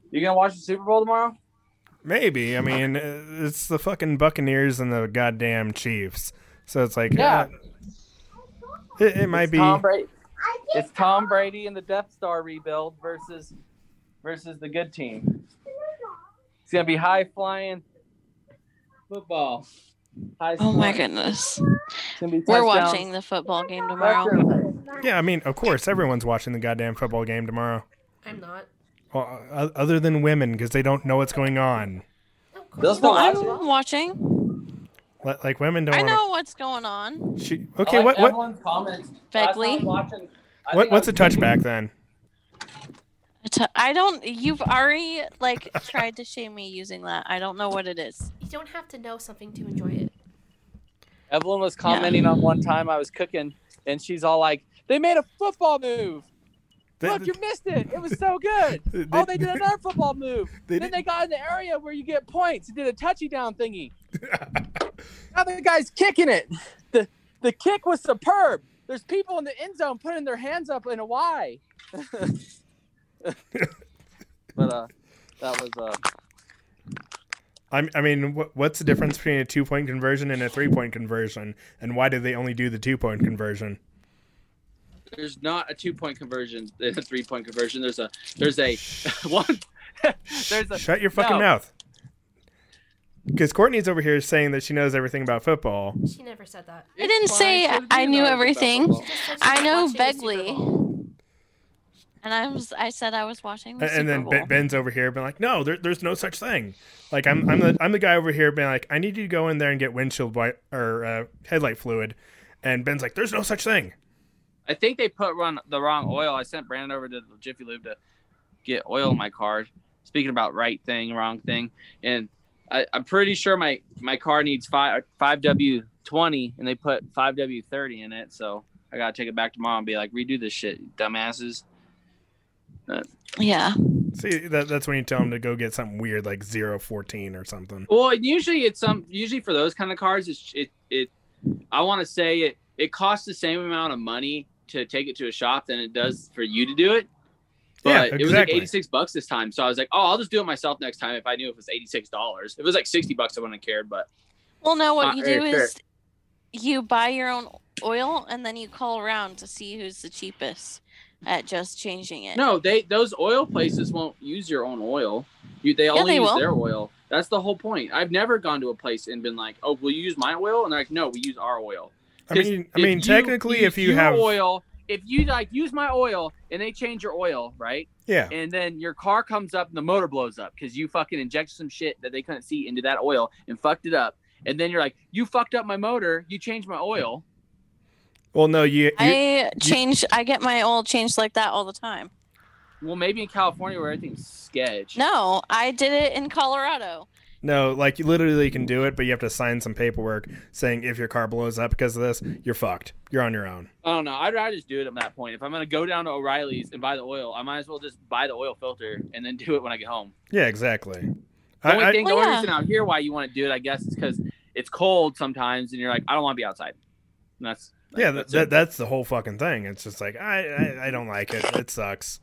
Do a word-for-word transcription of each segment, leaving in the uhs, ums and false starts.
You gonna watch the Super Bowl tomorrow? Maybe. I mean, it's the fucking Buccaneers and the goddamn Chiefs. So it's like, Yeah. uh, it, it might it's be. Tom Brady. It's Tom Brady and the Death Star rebuild versus versus the good team. It's gonna be high flying football. High oh my goodness. We're We're watching the football game tomorrow. Yeah, I mean, of course, everyone's watching the goddamn football game tomorrow. I'm not. Well, uh, other than women, because they don't know what's going on. Those Well, I'm watching. Like, like women don't. I wanna... know what's going on. She... Okay, what what? Comments. Begley. What what's a touchback then? I don't. You've already like tried to shame me using that. I don't know what it is. You don't have to know something to enjoy it. Evelyn was commenting yeah. on one time I was cooking, and she's all like, "They made a football move. They, Look, you missed it. It was so good. They, oh, they did another football move. They then did. they got in the area where you get points. It did a touchy-down thingy. Now the guy's kicking it. The the kick was superb. There's people in the end zone putting their hands up in a Y." But uh, that was uh. I I mean, what, what's the difference between a two-point conversion and a three-point conversion, and why do they only do the two-point conversion? There's not a two-point conversion, a three-point conversion. There's a there's a one. There's a shut your fucking no. mouth. Because Courtney's over here saying that she knows everything about football. She never said that. I didn't It's say fine. I knew She everything. knows I know Watching the Super Begley. Bowl. And I was, I said I was watching the And, Super and then Bowl. Ben- Ben's over here being like, "No, there, there's no such thing." Like I'm, I'm the, I'm the guy over here being like, "I need you to go in there and get windshield wi- or uh, headlight fluid," and Ben's like, "There's no such thing." I think they put run the wrong oil. I sent Brandon over to Jiffy Lube to get oil in my car. Speaking about right thing, wrong thing, and I, I'm pretty sure my, my car needs five five W twenty, and they put five W thirty in it. So I gotta take it back tomorrow and be like, redo this shit, dumbasses. Uh, yeah. See, that, that's when you tell them to go get something weird like zero fourteen or something. well, usually it's some usually for those kind of cars, it's it it. I want to say it it costs the same amount of money to take it to a shop than it does for you to do it. But Yeah, it was like exactly. eighty-six bucks this time. So I was like, oh, I'll just do it myself next time if I knew it was eighty-six dollars. If it was like sixty bucks, I wouldn't have cared. But Well, no, what Not you very do fair. is you buy your own oil and then you call around to see who's the cheapest at just changing it. no, they those oil places won't use your own oil. You, they only they use will. their oil. That's the whole point. I've never gone to a place and been like, oh, will you use my oil? And they're like, no, we use our oil. I mean, I If mean, you technically, use if you your have, oil, if you like use my oil and they change your oil, right? yeah, And then your car comes up and the motor blows up because you fucking injected some shit that they couldn't see into that oil and fucked it up. And then you're like, you fucked up my motor. You changed my oil. well, no, you, you I change. I get my oil changed like that all the time. Well, maybe in California where everything's sketch. No, I did it in Colorado. no, like you literally can do it, but you have to sign some paperwork saying if your car blows up because of this, you're fucked. You're on your own. I don't know. I'd rather just do it at that point. If I'm going to go down to O'Reilly's and buy the oil, I might as well just buy the oil filter and then do it when I get home. Yeah, exactly. The only I, I, thing, the Well, only yeah. reason out here why you want to do it, I guess, is because it's cold sometimes and you're like, I don't want to be outside. And that's yeah, that's that, it. that's the whole fucking thing. It's just like I, I, I don't like it. It sucks.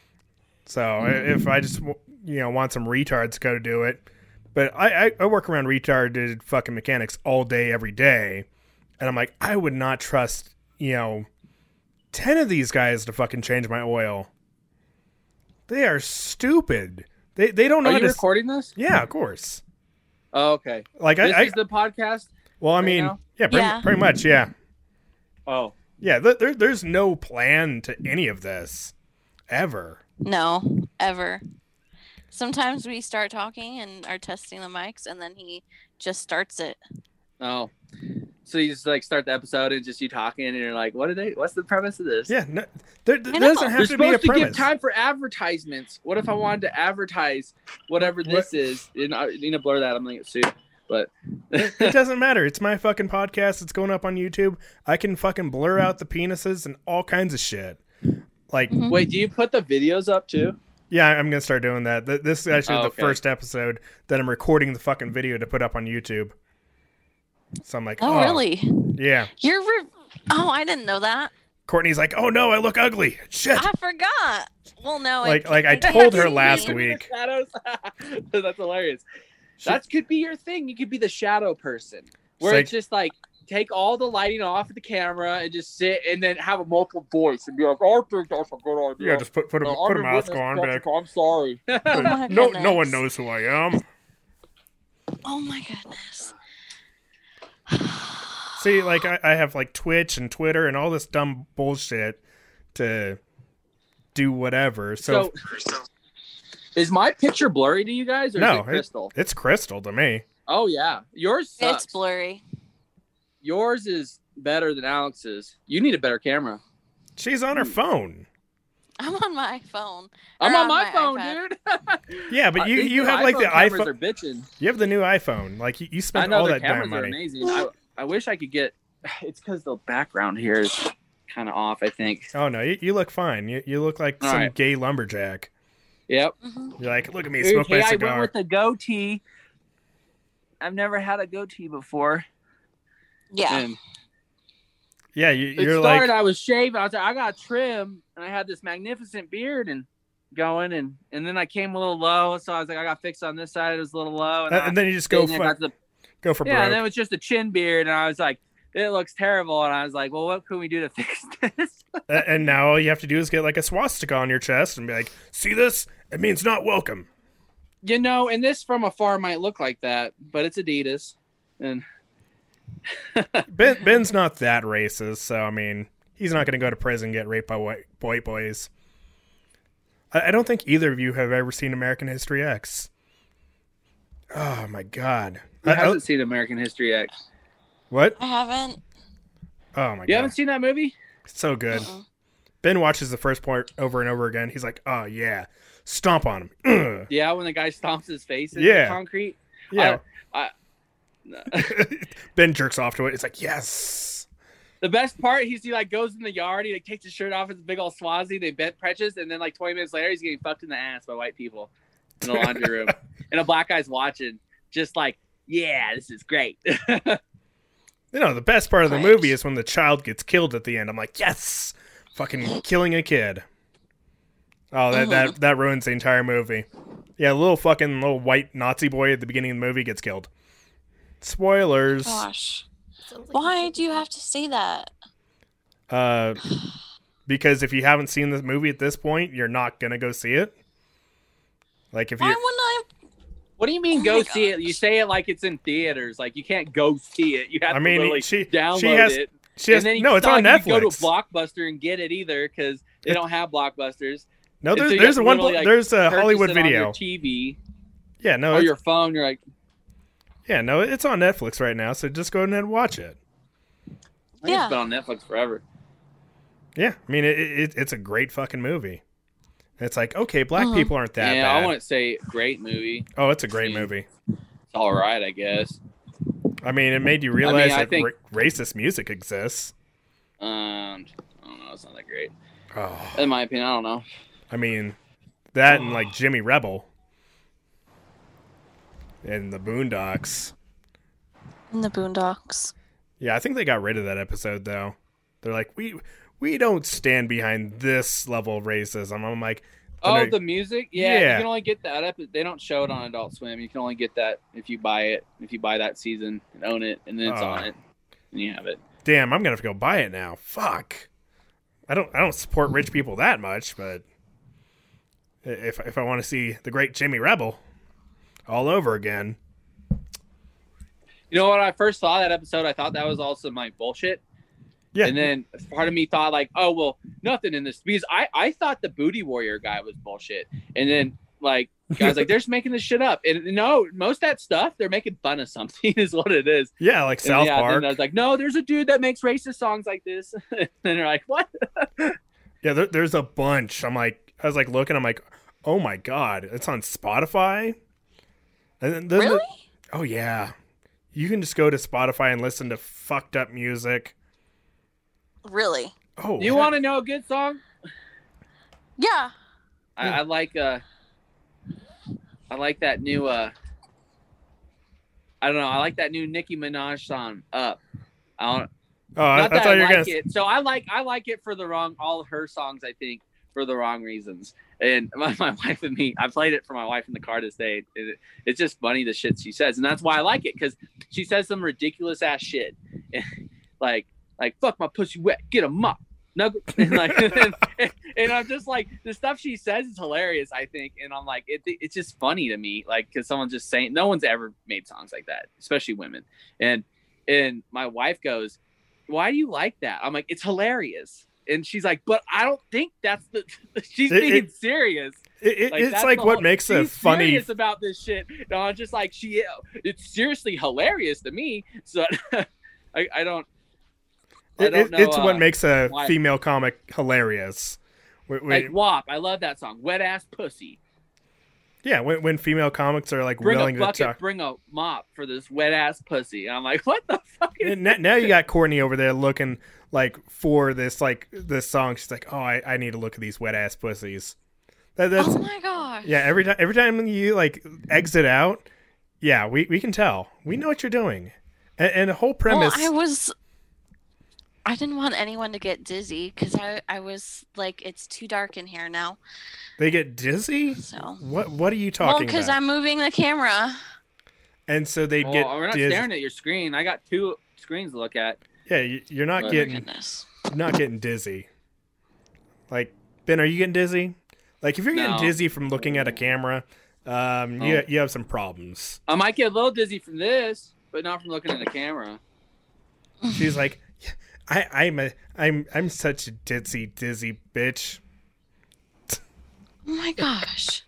So if I just you know want some retards to go do it, but I, I, I work around retarded fucking mechanics all day every day, and I'm like I would not trust you know ten of these guys to fucking change my oil. They are stupid. They they don't know Are how you to. recording this? Yeah, of course. Oh, okay. Like This I, I is the podcast? well, I right mean, now? yeah, pretty, Yeah. pretty much, yeah, Oh. yeah. Th- there, there's no plan to any of this ever. No, ever. Sometimes we start talking and are testing the mics, and then he just starts it. Oh. So you just like start the episode and just you talking and you're like, what are they? What's the premise of this? Yeah, no, there, there I know. doesn't have You're to be a supposed to give premise. time for advertisements. What if I wanted to advertise whatever this is? And I need to blur that. I'm gonna get sued. But it, it doesn't matter. It's my fucking podcast. It's going up on YouTube. I can fucking blur out the penises and all kinds of shit. Like, Mhm. wait, do you put the videos up too? yeah, I'm gonna start doing that. Th- This is actually Oh, the okay. first episode that I'm recording the fucking video to put up on YouTube. So I'm like, Oh, oh, really? Yeah. You're. Re- oh, I didn't know that. Courtney's like, "Oh no, I look ugly." Shit. I forgot. Well, no. Like, it, like I it told her can't last be. week. Shadows. That's hilarious. That could be your thing. You could be the shadow person, where It's it's, just like take all the lighting off of the camera and just sit, and then have a multiple voice and be like, "I think that's a good idea." Yeah, just put put a, Uh, put a I'm mask witness, on. Jessica, Back. I'm sorry. Oh my no, goodness. no one knows who I am. Oh my goodness. See, like I, I have like Twitch and Twitter and all this dumb bullshit to do whatever. So, So, is my picture blurry to you guys, or no, is it crystal? it's crystal to me. Oh yeah, yours sucks. It's blurry. Yours is better than Alex's. You need a better camera. She's on her phone. I'm on my phone. I'm Or on my, my phone, iPad. dude. Yeah, but you These you new have like the cameras iPhone. are bitching. You have the new iPhone. Like you, you I spent know all their that damn cameras are money. amazing. I, I wish I could get. It's because the background here is kind of off. I think. Oh no, you, you look fine. You you look like All some right. gay lumberjack. Yep. Mhm. You're like, look at me smoke Okay, my I went cigar. with the goatee. I've never had a goatee before. Yeah. And Yeah, you, it you're started. like, I was shaving. I was like, I got trim, and I had this magnificent beard and going, and and then I came a little low, so I was like, I got fixed on this side. It was a little low, and, and, I, and then you just go and then I fuck, got the go for yeah, broke. and then it was just a chin beard, and I was like, it looks terrible, and I was like, well, what can we do to fix this? A- and now all you have to do is get like a swastika on your chest and be like, see this? It means not welcome. You know, and this from afar might look like that, but it's Adidas, and Ben Ben's not that racist, so I mean, he's not going to go to prison and get raped by white, white boys. I, I don't think either of you have ever seen American History X. Oh my god! who I- I- hasn't seen American History X? what? I haven't. Oh my You god! haven't seen that movie? It's so good. Mm-mm. Ben watches the first part over and over again. He's like, "Oh yeah, stomp on him." Yeah, when the guy stomps his face in Yeah. the concrete. yeah. I, Ben jerks off to it. It's like, yes. The best part, he's he like goes in the yard, he like takes his shirt off, it's a big old swazi, they bent precious, and then like twenty minutes later, he's getting fucked in the ass by white people in the laundry room, and a black guy's watching, just like, yeah, this is great. You know, the best part of the Right. movie is when the child gets killed at the end. I'm like, yes, fucking killing a kid. Oh, that that that ruins the entire movie. Yeah, the little fucking little white Nazi boy at the beginning of the movie gets killed. Spoilers. Gosh. Sounds like Why should- do you have to say that? Uh, because if you haven't seen this movie at this point, you're not gonna go see it. Like if Why you, wouldn't I? What do you mean Oh go my see it? You gosh. say it like it's in theaters, like you can't go see it. You have I to mean, literally she download she has it. she has and then you no, it's not on like you Netflix. Go to Blockbuster and get it either because they It- don't have Blockbusters. no, And there's so you there's have a to one literally, like, there's a Purchase Hollywood it on video. your T V Yeah, no, or it's, your phone. You're like, yeah, no, it's on Netflix right now. So just go ahead and watch it. I think Yeah. it's been on Netflix forever. Yeah, I mean, it, it it's a great fucking movie. It's like, okay, black Mhm. people aren't that yeah, bad. I wouldn't say great movie. Oh, it's a great Yeah. movie. It's all right, I guess. I mean, it made you realize I that think- ra- racist music exists. Um, I don't know. It's not that great, Oh, in my opinion. I don't know. I mean, that and like Jimmy Rebel and the Boondocks. In the Boondocks. Yeah, I think they got rid of that episode though. They're like, we we don't stand behind this level of racism. I'm like, Oh, then they- the music? Yeah, Yeah. you can only get that. Ep- they don't show it on Adult Swim. You can only get that if you buy it. If you buy that season and own it, and then it's Oh. on it, and you have it. damn, I'm gonna have to go buy it now. Fuck. I don't I don't support rich people that much, but if if I want to see the great Jimmy Rebel all over again, You know, when I first saw that episode, I thought that was also my bullshit. yeah, And then part of me thought like, oh well, nothing in this because I I thought the Booty Warrior guy was bullshit. And then like guys like they're just making this shit up. And no, most of that stuff they're making fun of something is what it is. yeah, like And South yeah, Park. then I was like, no, there's a dude that makes racist songs like this. And they're like, what? Yeah, there, there's a bunch. I'm like, I was like looking. I'm like, oh my god, it's on Spotify. And then, then the- Really? oh yeah, you can just go to Spotify and listen to fucked up music. Really? Oh, You want to know a good song? Yeah. I, I like uh I like that new uh I don't know, I like that new Nicki Minaj song, Up. I don't Oh, I, I Not that thought I you were like gonna. it. So I like I like it for the wrong all of her songs, I think, for the wrong reasons. And my, my wife and me, I played it for my wife in the car this day. It, it's just funny the shit she says, and that's why I like it, because she says some ridiculous ass shit, like like fuck my pussy wet, get a mop, nugget, and like, and, and I'm just like, the stuff she says is hilarious, I think, and I'm like, it, it's just funny to me, like, because someone's just saying, no one's ever made songs like that, especially women, and and my wife goes, why do you like that? I'm like, it's hilarious. And she's like, but I don't think that's the. She's It- being it- serion. It, it, Like, it's that's like the what whole- makes a she's funny. serious about this shit. No, I'm just like, she. It's seriously hilarious to me. So I, I don't. I It, don't it, know, it's what uh, makes a why- female comic hilarious. When, when- like W A P. I love that song. Wet ass pussy. yeah, when, when female comics are like Bring willing a to bucket. talk. Bring a mop for this wet ass pussy. And I'm like, what the fuck? Is And now, now you got Courtney over there looking like for this like this song. She's like, oh, I, I need to look at these wet ass pussies. That, that's Oh my gosh. yeah. Every time every time you like exit out, yeah, we, we can tell. We know what you're doing, and, and the whole Well, premise. I was. I didn't want anyone to get dizzy because I, I was like, it's too dark in here now. They get dizzy. So. What what are you Well, talking because about? I'm moving the camera. And so they Oh, get we're not dizzy. staring at your screen. I got two screens to look at. Yeah, you- you're not Oh, Oh, getting goodness. you're not getting dizzy. Like Ben, are you getting dizzy? Like if you're getting No. dizzy from looking at a camera, um, you Oh. you have some problems. I might get a little dizzy from this, but not from looking at the camera. She's like, "Yeah, I I'm a I'm I'm such a dizzy dizzy bitch. Oh my gosh.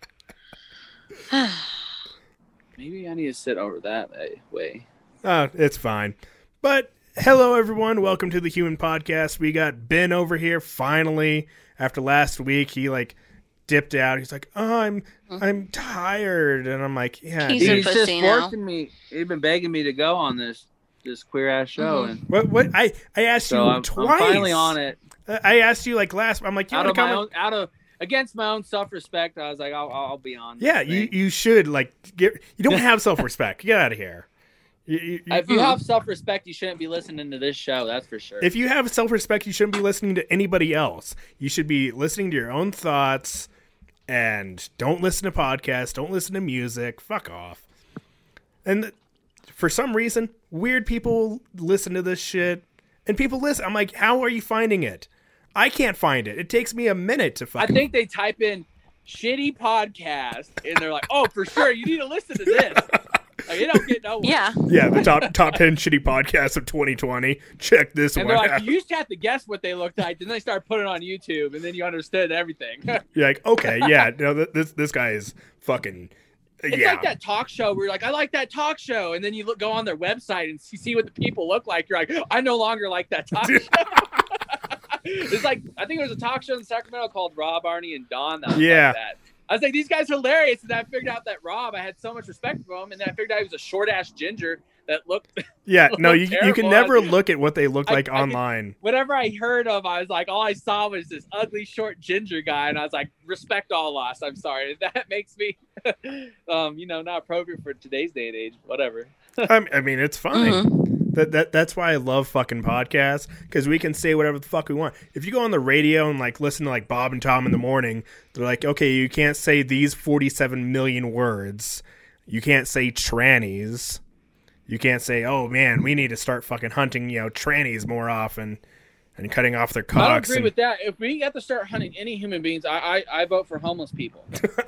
Maybe I need to sit over that way. Oh, it's fine. But hello everyone, welcome to the Human Podcast. We got Ben over here finally. After last week, he like dipped out. He's like, "Oh, I'm I'm tired," and I'm like, "Yeah." He's dude. a He's just pussy now. forcing me. He's been begging me to go on this this queer ass show, Mhm. and What what I I asked so you I'm, twice. I'm finally on it. I asked you like last. I'm like, you Out want of to my come? own, out of against my own self respect, I was like, I'll, I'll be on. Yeah, this you thing. you should like get. You don't have self respect. Get out of here. You, you, you- If you have self respect, you shouldn't be listening to this show. That's for sure. if you have self respect, you shouldn't be listening to anybody else. You should be listening to your own thoughts, and don't listen to podcasts. Don't listen to music. Fuck off. And th- for some reason, weird people listen to this shit, and people listen. I'm like, how are you finding it? I can't find it. It takes me a minute to I fucking. think they type in "shitty podcast" and they're like, "Oh, for sure, you need to listen to this." Like, you don't get no. Yeah. Yeah, the top top ten shitty podcasts of twenty twenty. Check this And one they're like, out. you used to have to guess what they looked like, then they start putting it on YouTube, and then you understood everything. You're like, okay, yeah, no, th- this this guy is fucking. It's yeah, like that talk show where you're like, I like that talk show, and then you look, go on their website and see, see what the people look like. You're like, I no longer like that talk show. It's like, I think there was a talk show in Sacramento called Rob, Arnie, and Don that was Yeah. like that. I was like, these guys are hilarious, and then I figured out that Rob, I had so much respect for him, and then I figured out he was a short ass ginger that looked. yeah. No, you you terrible. can never look at what they look I- like I could- online. Whatever I heard of, I was like, all I saw was this ugly short ginger guy, and I was like, respect all loss. I'm sorry, that makes me, um, you know, not appropriate for today's day and age. Whatever. I, I mean, it's fine. Mhm. That that that's why I love fucking podcasts, because we can say whatever the fuck we want. If you go on the radio and like listen to like Bob and Tom in the morning, they're like, okay, you can't say these forty-seven million words. You can't say trannies. You can't say, oh man, we need to start fucking hunting, you know, trannies more often and cutting off their I don't cocks. agree and- with that. If we have to start hunting any human beings, I I, I vote for homeless people.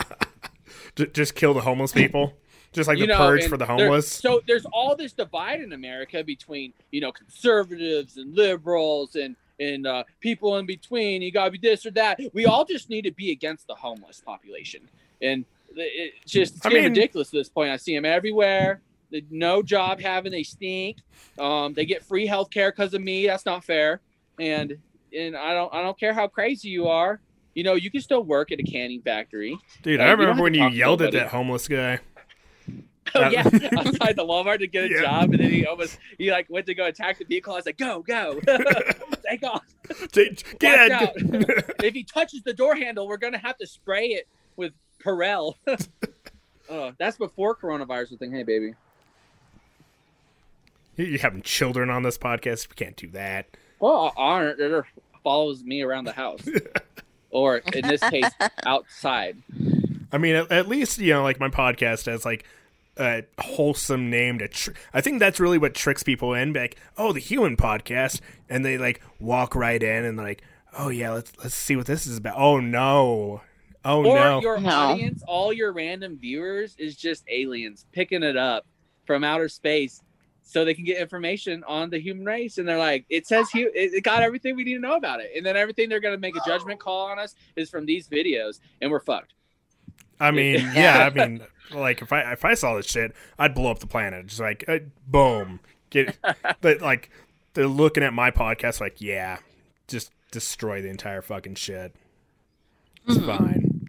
J- just kill the homeless people, just like You the know, purge and for the there- homeless. So there's all this divide in America between, you know, conservatives and liberals and and uh, people in between. You gotta be this or that. We all just need to be against the homeless population, and it- it's just it's I getting mean- ridiculous at this point. I see them everywhere. They no job having, they stink. Um, they get free health care because of me. That's not fair. And and I don't I don't care how crazy you are. You know, you can still work at a canning factory. Dude, uh, I you don't remember have when to you talk to yelled at nobody. that homeless guy. Oh Uh, yeah, outside the Walmart to get a Yeah. job, and then he almost he like went to go attack the vehicle. I was like, "Go, go, take off! J- Get Watch out. If he touches the door handle, we're gonna have to spray it with Perel." Oh, that's before coronavirus was thing. Hey, baby. You you having children on this podcast? We can't do that. Well, Arnold it follows me around the house, or in this case, outside. I mean, at, at least you know, like my podcast has like a wholesome name to. Tr- I think that's really what tricks people in. Be like, oh, the Human Podcast, and they like walk right in and like, oh yeah, let's let's see what this is about. Oh no, oh or no. your No. audience, all your random viewers, is just aliens picking it up from outer space, so they can get information on the human race. And they're like, it says hu- it it got everything we need to know about it, and then everything they're gonna make a judgment call on us is from these videos, and we're fucked. I mean, Yeah. yeah, I mean, like if I if I saw this shit, I'd blow up the planet. Just like, uh, boom, get. But like, they're looking at my podcast, like, yeah, just destroy the entire fucking shit. It's Mhm. fine.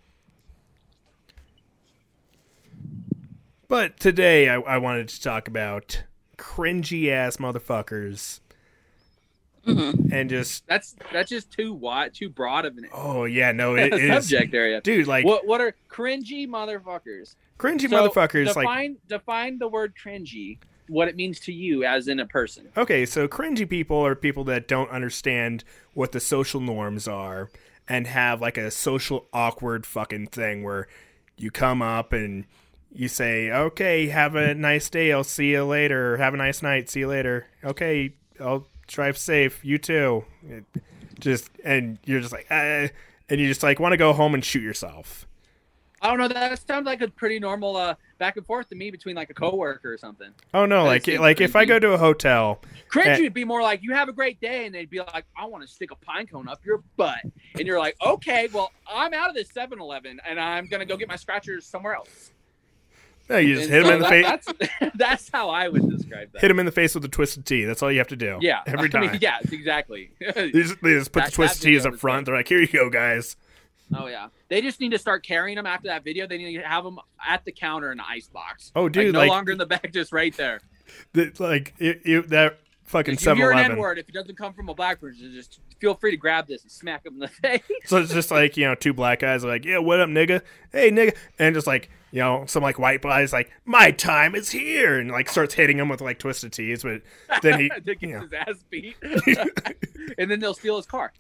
But today, I, I wanted to talk about cringy ass motherfuckers Mhm. and just, That's that's just too wide, too broad of an oh yeah, no, it, it is, subject area. dude, like What what are cringy motherfuckers? cringy So, motherfuckers, like. define define the word cringy, what it means to you as in a person. Okay, so cringy people are people that don't understand what the social norms are and have like a social awkward fucking thing where you come up and you say, okay, have a nice day, I'll see you later. Have a nice night, see you later. Okay, I'll drive safe, you too. It just, and you're just like, uh, and you just like want to go home and shoot yourself. I don't know. That sounds like a pretty normal uh, back and forth to me between like a coworker or something. Oh no, That like seems like if I cringy. go to a hotel, Cringy Eh. would be more like, you have a great day, and they'd be like, I want to stick a pine cone up your butt. And you're like, okay, well, I'm out of this seven eleven, and I'm going to go get my scratchers somewhere else. no, you just And hit him so in the that- face. That's, that's how I would describe that. Hit him in the face with a twisted T. That's all you have to do. Yeah. every I mean, time. yeah, exactly. They just, they just put That- the twisted that video T's up was front. good. They're like, here you go, guys. Oh, yeah. They just need to start carrying them after that video. They need to have them at the counter in the ice box. Oh, dude, like, no like, longer in the back, just right there. the, like it, it, that fucking If you hear seven an eleven. N-word, if it doesn't come from a black person, just feel free to grab this and smack them in the face. So it's just like, you know, two black guys are like, yeah, what up, nigga? Hey, nigga. And just like, you know, some like white guy's like, my time is here. And like starts hitting him with like twisted T's. But then he, to get you know. his ass beat. And then they'll steal his car.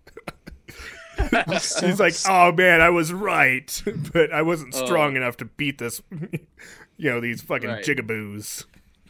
he's like, oh man, I was right. But I wasn't Oh. strong enough to beat this, you know, these fucking Right. jigaboos.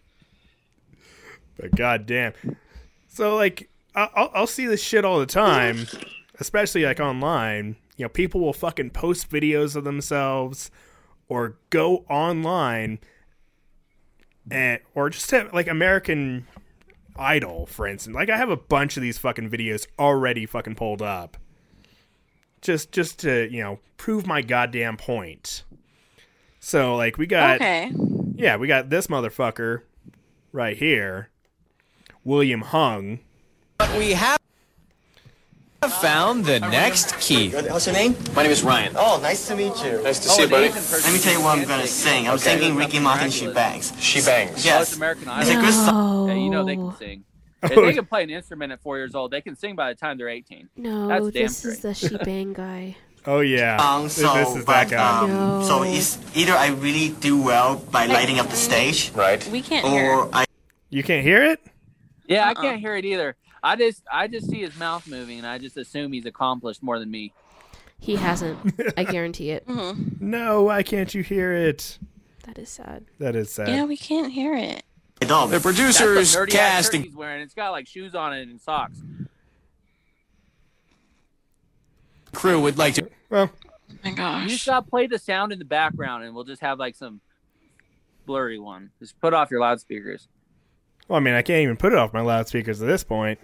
But goddamn. So like, I- I'll, I'll see this shit all the time, especially like online. You know, people will fucking post videos of themselves or go online and or just have like American Idol, for instance. Like I have a bunch of these fucking videos already fucking pulled up. Just just to, you know, prove my goddamn point. So like we got Okay. yeah, we got this motherfucker right here. William Hung. But we have found the next key. What's your name? My name is Ryan. Oh, nice to meet you. Nice to see you, buddy. Let me tell you what I'm gonna sing. I'm singing Ricky Martin She Bangs. She bangs. Oh, it's Yes. American It's a Idol. good song. Yeah, you know they can sing. If Oh. they can play an instrument at four years old, they can sing by the time they're eighteen. No, That's damn this is the shebang guy. Oh yeah. Um, Th- so, this is that but, guy. um, No. so it's either I really do well by lighting up the stage, Right. We can't hear. or I You can't hear it? Yeah, I Uh-uh. can't hear it either. I just I just see his mouth moving, and I just assume he's accomplished more than me. He hasn't. I guarantee it. Mhm. No, why can't you hear it? That is sad. That is sad. Yeah, we can't hear it. don't. The That's producers, the nerdy ass cast, shirt and he's wearing. It's got like shoes on it and socks. crew would like to. Well, Oh my You gosh. just gotta play the sound in the background, and we'll just have like some blurry one. Just put off your loudspeakers. well, I mean, I can't even put it off my loudspeakers at this point.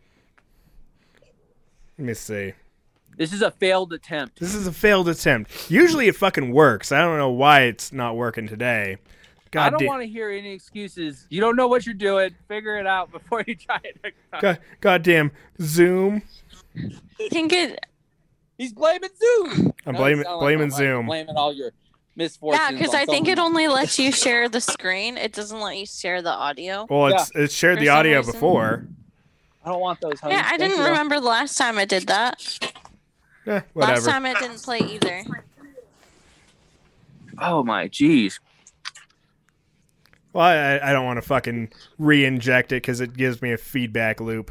Let me see. This is a failed attempt. This is a failed attempt. Usually it fucking works. I don't know why it's not working today. I God don't damn. want to hear any excuses. You don't know what you're doing. Figure it out before you try it next time. God, goddamn Zoom. I think it. He's blaming Zoom. I'm No, blaming it sound like blaming I'm, like, Zoom. Blaming all your misfortunes. Yeah, because on I think it someone. only lets you share the screen. It doesn't let you share the audio. Well, it's it's shared For the some audio reason. before. I don't want those. Honey. Yeah, I Thank didn't you. remember the last time I did that. Eh, Last whatever. time it didn't play either. Oh my jeez. Well, I, I don't want to fucking re-inject it because it gives me a feedback loop.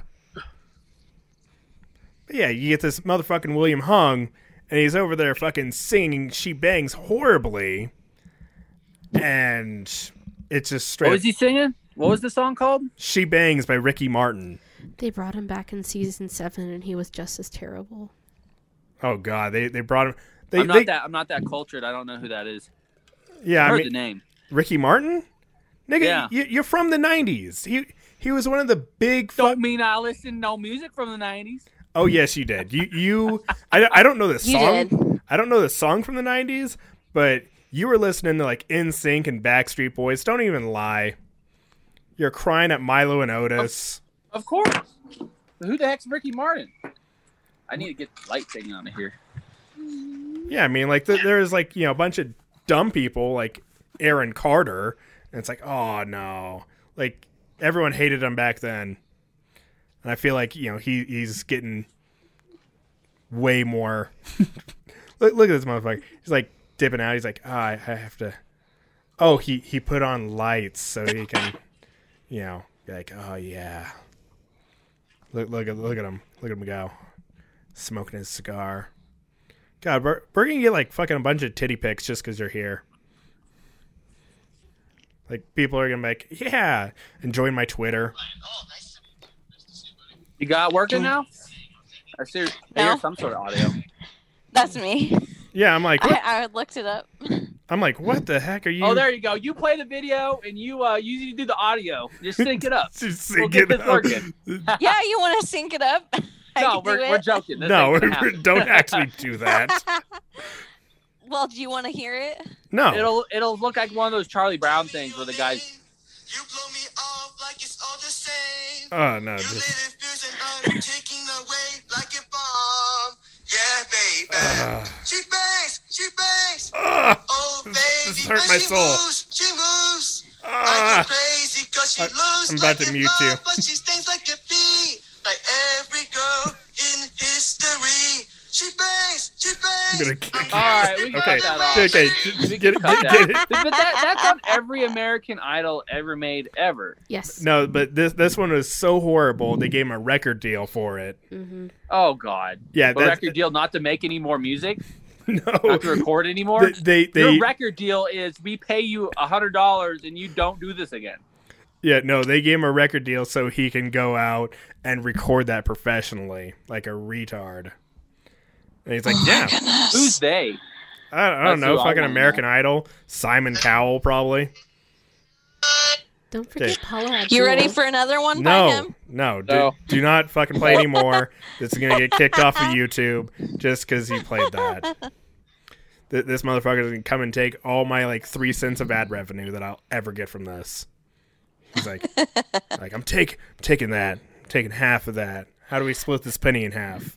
But yeah, you get this motherfucking William Hung, and he's over there fucking singing She Bangs horribly. And it's just straight What was he singing? What was the song called? She Bangs by Ricky Martin. They brought him back in season seven, and he was just as terrible. Oh, God. They they brought him... They, I'm not they, that I'm not that cultured. I don't know who that is. yeah, I I heard mean, the name. Ricky Martin? Nigga, Yeah. you, you're from the nineties. He he was one of the big... Fu- Don't mean I listen to no music from the nineties. oh, yes, you did. You, you I, I don't know the You song. did. I don't know the song from the nineties, but you were listening to like N Sync and Backstreet Boys. Don't even lie. You're crying at Milo and Otis. Of course. But who the heck's Ricky Martin? I need to get the light thing out of here. Yeah, I mean, like th- there's like you know a bunch of dumb people like Aaron Carter, and it's like, oh no, like everyone hated him back then, and I feel like you know he he's getting way more. look, look at this motherfucker. He's like dipping out. He's like, oh, I, I have to. Oh, he he put on lights so he can, you know, be like, oh yeah. Look look at look at him. Look at him go, smoking his cigar. God, we're, we're gonna get like fucking a bunch of titty pics just because you're here. Like people are gonna be like, yeah, enjoying my Twitter. You got it working now? I see. I No. hear some sort of audio. That's me. Yeah, I'm like, what? I, I looked it up. I'm like, what the heck are you? Oh, there you go. You play the video and you uh you usually do the audio. Just sync it up. Just We'll sync get it this up. working. Yeah, you want to sync it up? I No, can do we're, we're it. joking. This No, ain't gonna we're- happen. don't actually do that. Well, do you want to hear it? No. It'll it'll look like one of those Charlie Brown things where the guys. You blow me off like it's all the same. Oh no. You Just, lit it fuse and I'm taking away like a bomb. Yeah, baby. uh, She bangs, she bangs. uh, Oh, baby. this hurt when my she soul. Moves, she moves. I uh, go crazy cause she I- looks I'm about like to a mute bomb, you. but she stings like a bee. Like every girl in history. She bangs, she bangs. I'm gonna kick All right, we got Okay, that off. okay, We get, can get, cut get, that. get it. But that, that's on every American Idol ever made ever. Yes. No, but this this one was so horrible. They gave him a record deal for it. Mm-hmm. Oh God. Yeah, A that's record deal not to make any more music, no. not to record anymore. They they, Your they record deal is we pay you a hundred dollars and you don't do this again. yeah no. They gave him a record deal so he can go out and record that professionally, like a retard. And he's like, yeah, Who's they? I, I don't That's know, who I fucking wanna American Idol, Simon Cowell probably. Don't forget Okay. Paula Abdul. You ready for another one by No, him? no, do, No. do not fucking play anymore. This is gonna get kicked off of YouTube just because he played that. Th- This motherfucker is gonna come and take all my like three cents of ad revenue that I'll ever get from this. He's like, like I'm take I'm taking that, I'm taking half of that. How do we split this penny in half?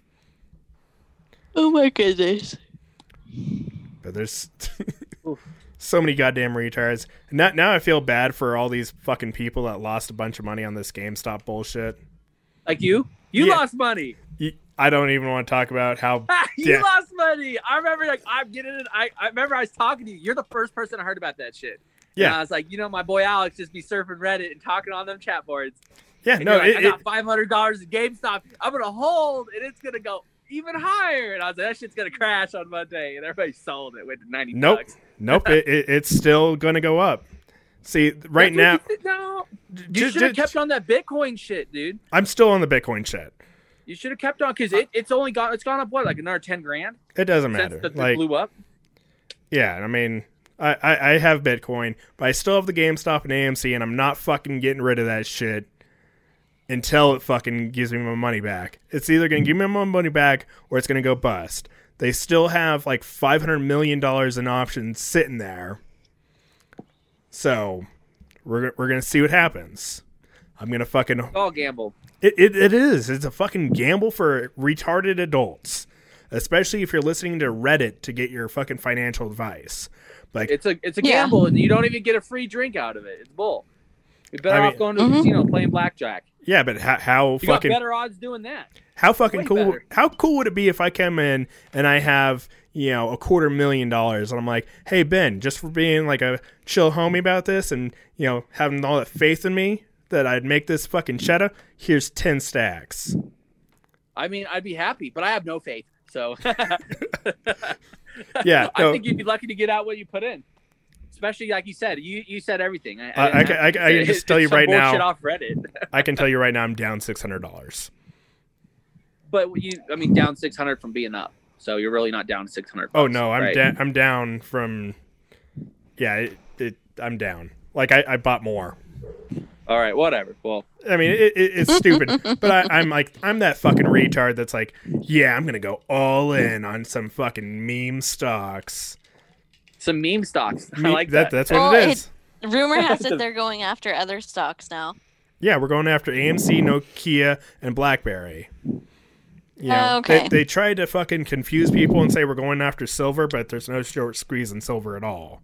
Oh my goodness. But there's so many goddamn retards. Now, now I feel bad for all these fucking people that lost a bunch of money on this GameStop bullshit. Like you? You Yeah. lost money. You- I don't even want to talk about how. you Yeah. lost money. I remember like I'm getting it. I, I remember I was talking to you. You're the first person I heard about that shit. Yeah. And I was like, you know, my boy Alex just be surfing Reddit and talking on them chat boards. Yeah, And no, you're like, it, I got it, five hundred dollars in GameStop. I'm gonna hold, and it's gonna go even higher. And I was like, that shit's gonna crash on Monday, and everybody sold it. Went to ninety nope, bucks. nope. it, it, it's still going to go up. See, right now, That's what you- no, you ju- should have ju- kept on that Bitcoin shit, dude. I'm still on the Bitcoin shit. You should have kept on because it, it's only gone. It's gone up what, like another ten grand It doesn't since matter. the, the Like, blew up. yeah, I mean, I, I, I have Bitcoin, but I still have the GameStop and A M C, and I'm not fucking getting rid of that shit until it fucking gives me my money back. It's either going to give me my money back or it's going to go bust. They still have like five hundred million dollars in options sitting there. So we're, we're going to see what happens. I'm going to fucking... It's all gamble. It, it it is. It's a fucking gamble for retarded adults, especially if you're listening to Reddit to get your fucking financial advice. Like, It's a it's a Yeah. gamble, and you don't even get a free drink out of it. It's bull. You're better I off mean- going to a Mhm. casino playing blackjack. yeah, but how, how You fucking got better odds doing that. how fucking way cool better. how cool would it be if I come in and I have, you know, a quarter million dollars. And I'm like, hey, Ben, just for being like a chill homie about this and, you know, having all that faith in me that I'd make this fucking cheddar, here's ten stacks. I mean, I'd be happy, but I have no faith. So yeah, I no, think you'd be lucky to get out what you put in. Especially like you said, you, you said everything. I, I, I, can, I, I can just tell you right now. Off Reddit. I can tell you right now, I'm down six hundred dollars. But you, I mean, down six hundred from being up, so you're really not down six hundred. Oh no, I'm right? da- I'm down from. Yeah, it, it, I'm down. Like I, I bought more. All right, whatever. Well, I mean, it, it, it's stupid, but I, I'm like, I'm that fucking retard that's like, yeah, I'm gonna go all in on some fucking meme stocks. Some meme stocks. I Me- like that. That's what Well, it is. Rumor has it they're going after other stocks now. Yeah, we're going after A M C, Nokia, and BlackBerry. You know, Oh, okay. They, they tried to fucking confuse people and say we're going after silver, but there's no short squeeze in silver at all.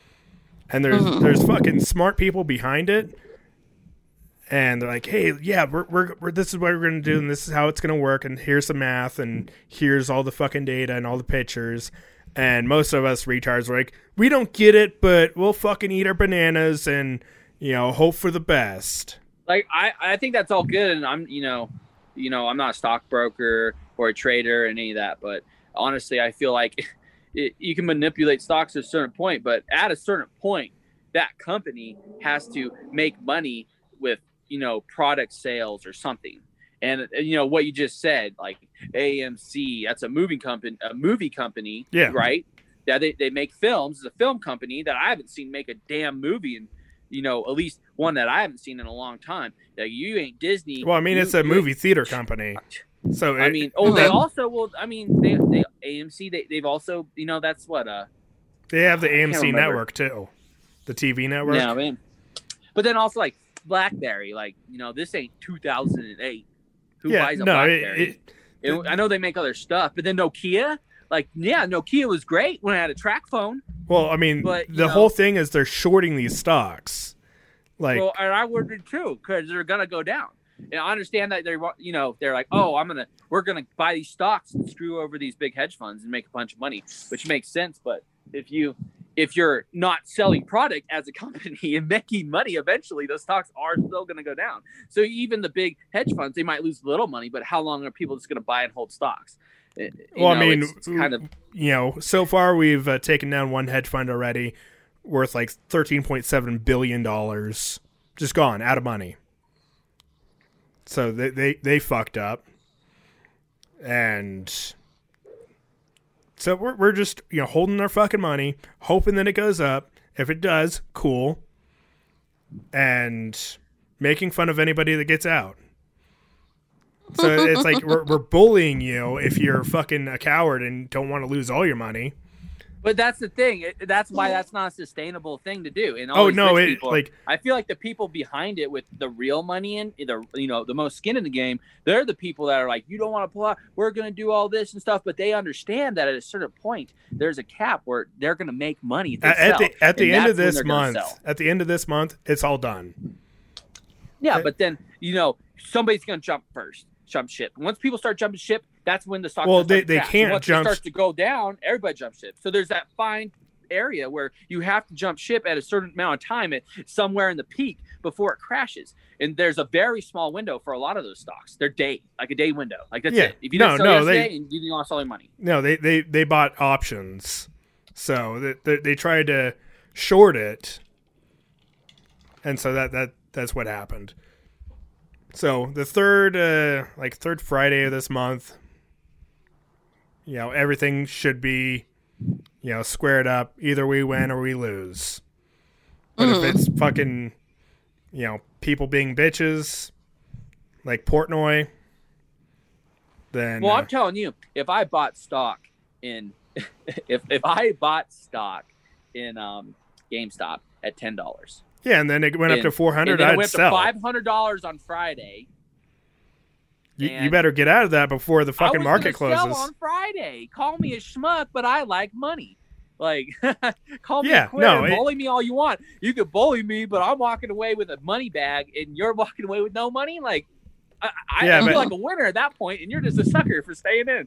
And there's Mm-hmm. there's fucking smart people behind it, and they're like, hey, yeah, we're we're, we're this is what we're gonna do, and this is how it's gonna work, and here's the math, and here's all the fucking data and all the pictures. And most of us retards are like, we don't get it, but we'll fucking eat our bananas and, you know, hope for the best. Like I, I think that's all good, and I'm, you know, you know, I'm not a stockbroker or a trader or any of that, but honestly, I feel like it, you can manipulate stocks to a certain point, but at a certain point, that company has to make money with, you know, product sales or something. And you know what you just said, like A M C, that's a movie company, a movie company, Yeah. right? Yeah, they, they make films. It's a film company that I haven't seen make a damn movie, and you know, at least one that I haven't seen in a long time. Like you ain't Disney. Well, I mean, You- it's a you movie ain't- theater company. So I it- mean, oh, they also will. I mean, they, they A M C. They they've also, you know, that's what uh. they have the A M can't C remember. network too, the T V network. Yeah, I mean, but then also like BlackBerry, like you know, this ain't two thousand eight. Who Yeah, buys a no, it, BlackBerry? it, It- I know they make other stuff, but then Nokia, like, yeah, Nokia was great when I had a track phone. well, I mean, But, you the know- whole thing is they're shorting these stocks. Like, Well, and I would too, because they're gonna go down. And I understand that they're, you know, they're like, oh, I'm gonna, we're gonna buy these stocks and screw over these big hedge funds and make a bunch of money, which makes sense. But if you, if you're not selling product as a company and making money, eventually those stocks are still gonna go down. So even the big hedge funds, they might lose a little money, but how long are people just gonna buy and hold stocks? You well, I know, mean, it's kind of. you know, so far we've uh, taken down one hedge fund already, worth like thirteen point seven billion dollars, just gone out of money. So they they they fucked up, and so we're we're just, you know, holding our fucking money, hoping that it goes up. If it does, cool, and making fun of anybody that gets out. So it's like we're we're bullying you if you're fucking a coward and don't want to lose all your money. But that's the thing. It, that's why that's not a sustainable thing to do. And all Oh these no, rich it people, like I feel like the people behind it with the real money in the, you know, the most skin in the game, they're the people that are like, you don't want to pull out, we're going to do all this and stuff. But they understand that at a certain point, there's a cap where they're going to make money. If they at, at sell, the at the and end of that's this when they're gonna month, sell. at the end of this month, it's all done. Yeah, Uh, but then, you know, somebody's going to jump first, jump ship. Once people start jumping ship, that's when the stock Well, starts they- to they crash. can't Once jump- it starts to go down, everybody jumps ship. So there's that fine area where you have to jump ship at a certain amount of time at somewhere in the peak before it crashes. And there's a very small window for a lot of those stocks. They're day, like a day window. Like that's Yeah. it. If you No, didn't sell no, yesterday, they- and you lost all your money. No, they they, they bought options, so they, they they tried to short it, and so that that that's what happened. So the third uh, like third Friday of this month, you know, everything should be, you know, squared up. Either we win or we lose. But if it's fucking, you know, people being bitches like Portnoy, then Well, uh, I'm telling you, if I bought stock in, if if I bought stock in um, GameStop at ten dollars, yeah, and then it went up and- to four and hundred. then it I'd went to sell. five hundred dollars on Friday. You, you and- better get out of that before the I fucking was market gonna closes. Sell on Friday. Call me a schmuck, but I like money. Like, call me Yeah, a quitter, no, it- bully me all you want. You could bully me, but I'm walking away with a money bag, and you're walking away with no money. Like, I, I Yeah, feel but- like a winner at that point, and you're just a sucker for staying in.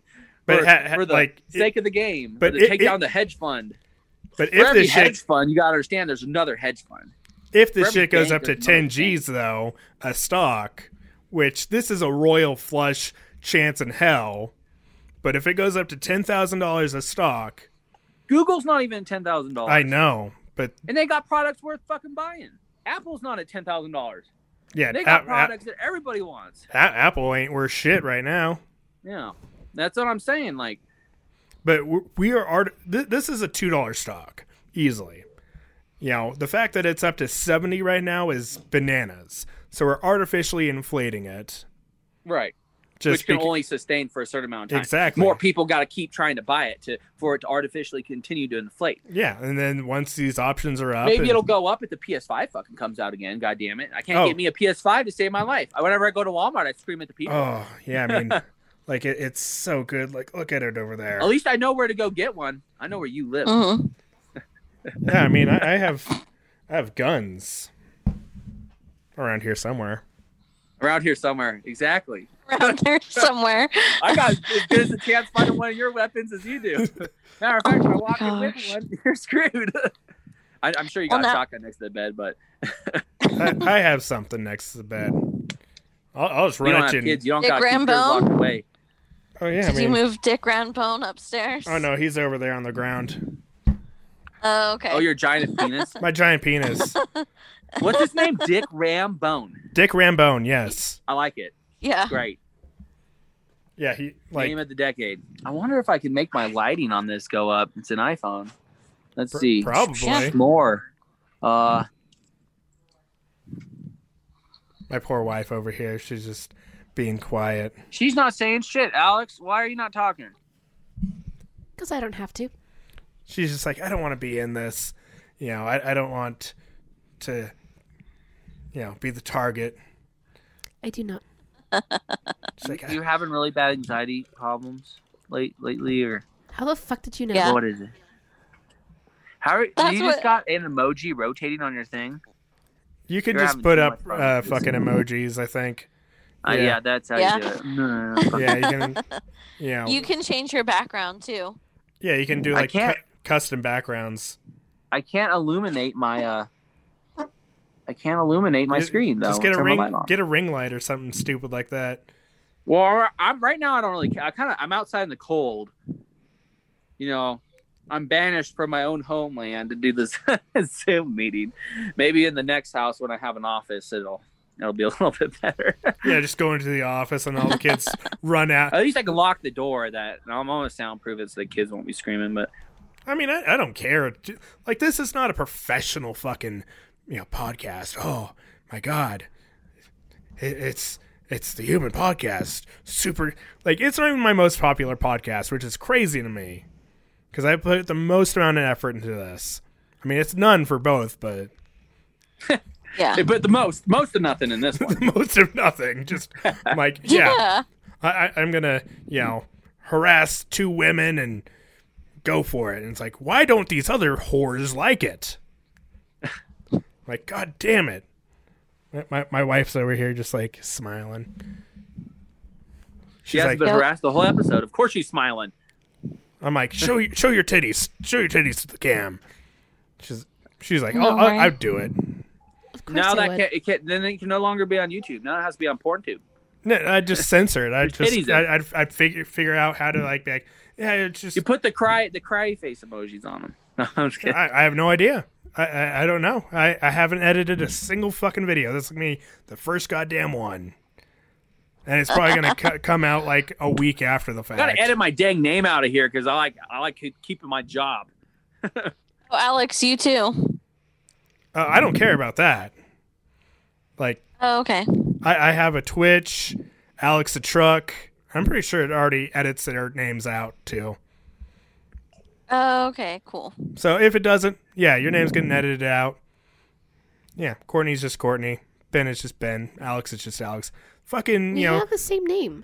But for, ha- ha- for the like, sake it, of the game, but but to it- take it- down the hedge fund. but For if every this hedge shit, fund, you gotta understand there's another hedge fund. if this for every shit goes bank, up to there's another ten G's though, a stock, which this is a royal flush chance in hell. But if it goes up to ten thousand dollars a stock, Google's not even ten thousand dollars. I know, but and they got products worth fucking buying. Apple's not at ten thousand dollars. yeah, They got A- A- products that everybody wants. A- Apple ain't worth shit right now. Yeah, that's what I'm saying. Like, But w- we are art- th- this is a two dollar stock easily. You know, the fact that it's up to seventy right now is bananas. So we're artificially inflating it. right. Just Which can beca- only sustain for a certain amount of time. Exactly. More people got to keep trying to buy it to for it to artificially continue to inflate. yeah, and then once these options are up, Maybe and- it'll go up if the P S five fucking comes out again. God damn it! I can't Oh. get me a P S five to save my life. Whenever I go to Walmart, I scream at the people. Oh yeah, I mean, like it, it's so good. Like look at it over there. At least I know where to go get one. I know where you live. Mhm. Yeah, I mean, I, I have, I have guns around here somewhere. Around here somewhere. Exactly. Around here somewhere. I got as good as a chance finding one of your weapons as you do. Matter of fact, if I walk in with gosh. one, you're screwed. I, I'm sure you got Well, a now- shotgun next to the bed, but I, I have something next to the bed. I'll, I'll just you run don't at have you. and- kids. You don't Dick got to keep yours Rambo? locked away. Oh yeah, I Did you mean, move Dick Roundbone upstairs? oh no, he's over there on the ground. Oh, okay. Oh, your giant penis. My giant penis, What's his name? Dick Rambone. Dick Rambone. Yes, I like it. yeah. Great. yeah, he like Name of the decade. I wonder if I can make my lighting on this go up. It's an iPhone. Let's pr- see. probably. Yeah. More. Uh, My poor wife over here. She's just being quiet. she's not saying shit. Alex, why are you not talking? Because I don't have to. She's just like, I don't want to be in this. You know, I, I don't want to, you know, be the target. I do not. She's like, You having really bad anxiety problems late lately, or How the fuck did you know? Yeah. what is it? How are, That's you just what- got an emoji rotating on your thing? you can You're just having put too up much fun uh, with this. fucking emojis, I think. Uh, Yeah. yeah, that's how Yeah. you do it. No, no, no. Yeah, you can, you know, You can change your background too. yeah, you can do I like can't- cu- custom backgrounds. I can't illuminate my uh. I can't illuminate my Just- screen though. Just get a Turn my ring, light on. get a ring light or something stupid like that. Well, I'm right now. I don't really. I kind of. I'm outside in the cold. You know, I'm banished from my own homeland to do this Zoom meeting. Maybe in the next house when I have an office, it'll it'll be a little bit better. Yeah, just go into the office and all the kids run out. At least I can lock the door. That and I'm gonna soundproof it so the kids won't be screaming. But I mean, I, I don't care. Like, this is not a professional fucking, you know, podcast. Oh my god, it, it's it's the Human Podcast. Super, like, it's not even my most popular podcast, which is crazy to me because I put the most amount of effort into this. I mean, it's none for both, but Yeah. but the most most of nothing in this one. most of nothing. Just I'm like, yeah, Yeah. I, I, I'm gonna, you know, harass two women and go for it. And it's like, why don't these other whores like it? Like, god damn it. My, my, my wife's over here just like smiling. She She's hasn't like, been harassed the whole episode. Of course she's smiling. I'm like, show you, show your titties, show your titties to the cam. She's, she's like, No, oh, I'll, right? I'd do it. Of course Now I that would. can't, it can't. Then it can no longer be on YouTube. Now it has to be on PornTube. No, I'd just censor it. I'd Your titties just, in. I, I'd, I'd figure, figure out how to like, be like, yeah, it's just, You put the cry the cry face emojis on them. No, I'm just kidding. I, I have no idea. I, I, I don't know. I, I haven't edited a single fucking video. This is gonna be the first goddamn one, and it's probably gonna c- come out like a week after the fact. I gotta edit my dang name out of here because I like I like keeping my job. Oh, Alex, you too. Uh, I don't care about that. Like, Oh, okay. I, I have a Twitch, Alex the Truck. I'm pretty sure it already edits their names out too. Oh, okay. Cool. So if it doesn't, yeah, your name's getting edited out. Yeah, Courtney's just Courtney. Ben is just Ben. Alex is just Alex. Fucking, We you know, have the same name.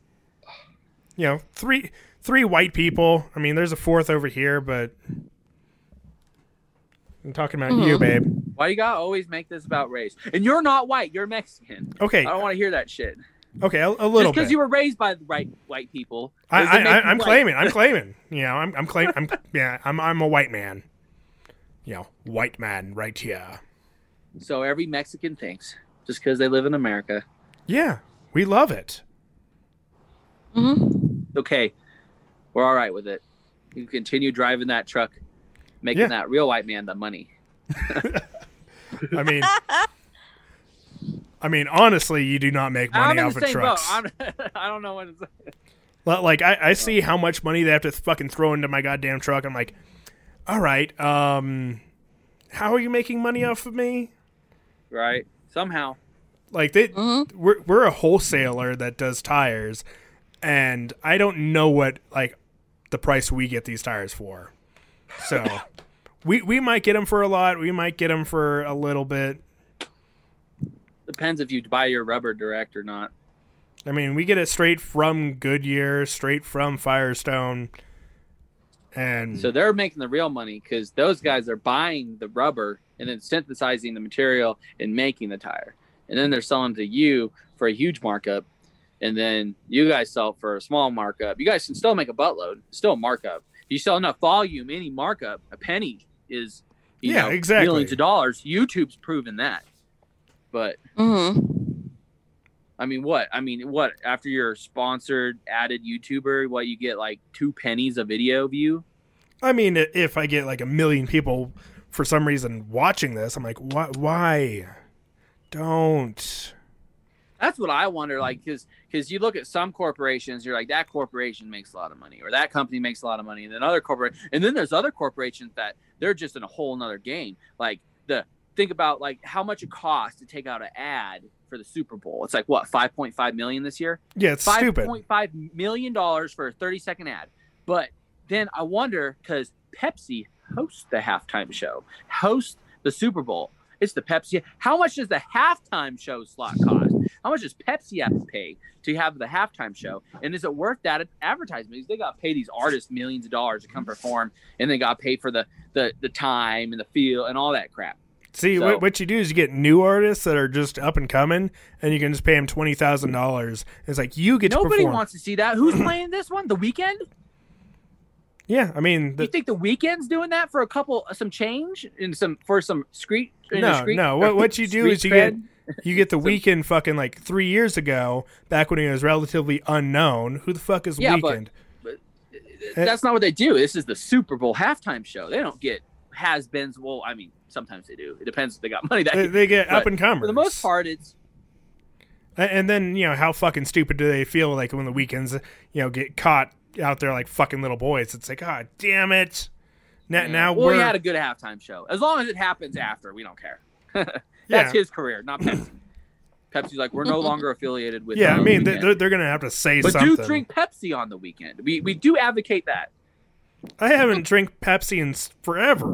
you know, three three white people. I mean, there's a fourth over here, but I'm talking about you, babe. Why you gotta always make this about race? And you're not white. You're Mexican. Okay, I don't want to hear that shit. Okay, a, a Just little because bit. you were raised by the right white people. I, doesn't I, make I, you I'm white. claiming. I'm claiming. You know, I'm, I'm claiming. I'm yeah. I'm, I'm a white man. You know, white man right here. So every Mexican thinks just because they live in America. Yeah, we love it. Mm-hmm. Okay, we're all right with it. You continue driving that truck, making Yeah. that real white man the money. I mean, I mean, honestly, you do not make money I'm in off the of same trucks. boat. I'm, I don't know what it's. Li- Like I, I see how much money they have to fucking throw into my goddamn truck. I'm like, all right, um, how are you making money off of me? Right? Somehow. Like they, Mm-hmm. we're we're a wholesaler that does tires, and I don't know what like the price we get these tires for. So we we might get them for a lot. We might get them for a little bit. Depends if you buy your rubber direct or not. I mean, we get it straight from Goodyear, straight from Firestone, and So they're making the real money because those guys are buying the rubber and then synthesizing the material and making the tire. And then they're selling to you for a huge markup. And then you guys sell it for a small markup. You guys can still make a buttload, still a markup. If you sell enough volume, any markup, a penny is you Yeah, know, exactly. millions of dollars. YouTube's proven that. But Mm-hmm. I mean, what? I mean, what? After you're sponsored, added YouTuber, what you get like two pennies a video view? I mean, i- if I get like a million people for some reason watching this, I'm like, why? Why? Don't. That's what I wonder. Like, because because you look at some corporations, you're like, that corporation makes a lot of money, or that company makes a lot of money, and then other corporate, and then there's other corporations that they're just in a whole nother game. Like the think about like how much it costs to take out an ad for the Super Bowl. It's like what five point five million this year. Yeah, it's Five stupid. point five million dollars for a thirty second ad. But then I wonder because Pepsi hosts the halftime show, hosts the Super Bowl. It's the Pepsi. How much does the halftime show slot cost? How much does Pepsi have to pay to have the halftime show? And is it worth that advertisement? Because they got to pay these artists millions of dollars to come perform, and they got to pay for the, the the time and the feel and all that crap. See, So- what, what you do is you get new artists that are just up and coming, and you can just pay them twenty thousand dollars. It's like you get to Nobody perform. wants to see that. Who's playing this one? The Weeknd? Yeah, I mean, You the, think the Weeknd's doing that for a couple, some change and some for some street? in a no, street- no. What what you do street is you cred? get you get the Weeknd fucking like three years ago, back when he was relatively unknown. Who the fuck is Yeah, but- Weeknd? That's not what they do. This is the Super Bowl halftime show. They don't get has-beens. Well, I mean, sometimes they do. It depends if they got money. That They, they get but up and comers. for the most part, it's A- And then, you know, how fucking stupid do they feel like when the Weekends, you know, get caught out there like fucking little boys? It's like, God damn it. Now, now well, we're. he had a good halftime show. As long as it happens after, we don't care. That's Yeah. his career, not Pepsi. Pepsi's like, we're no longer affiliated with. yeah, uh, I mean, Weeknd. they're, they're going to have to say but something. do drink Pepsi on the weekend. We we do advocate that. I haven't drank Pepsi in s- forever.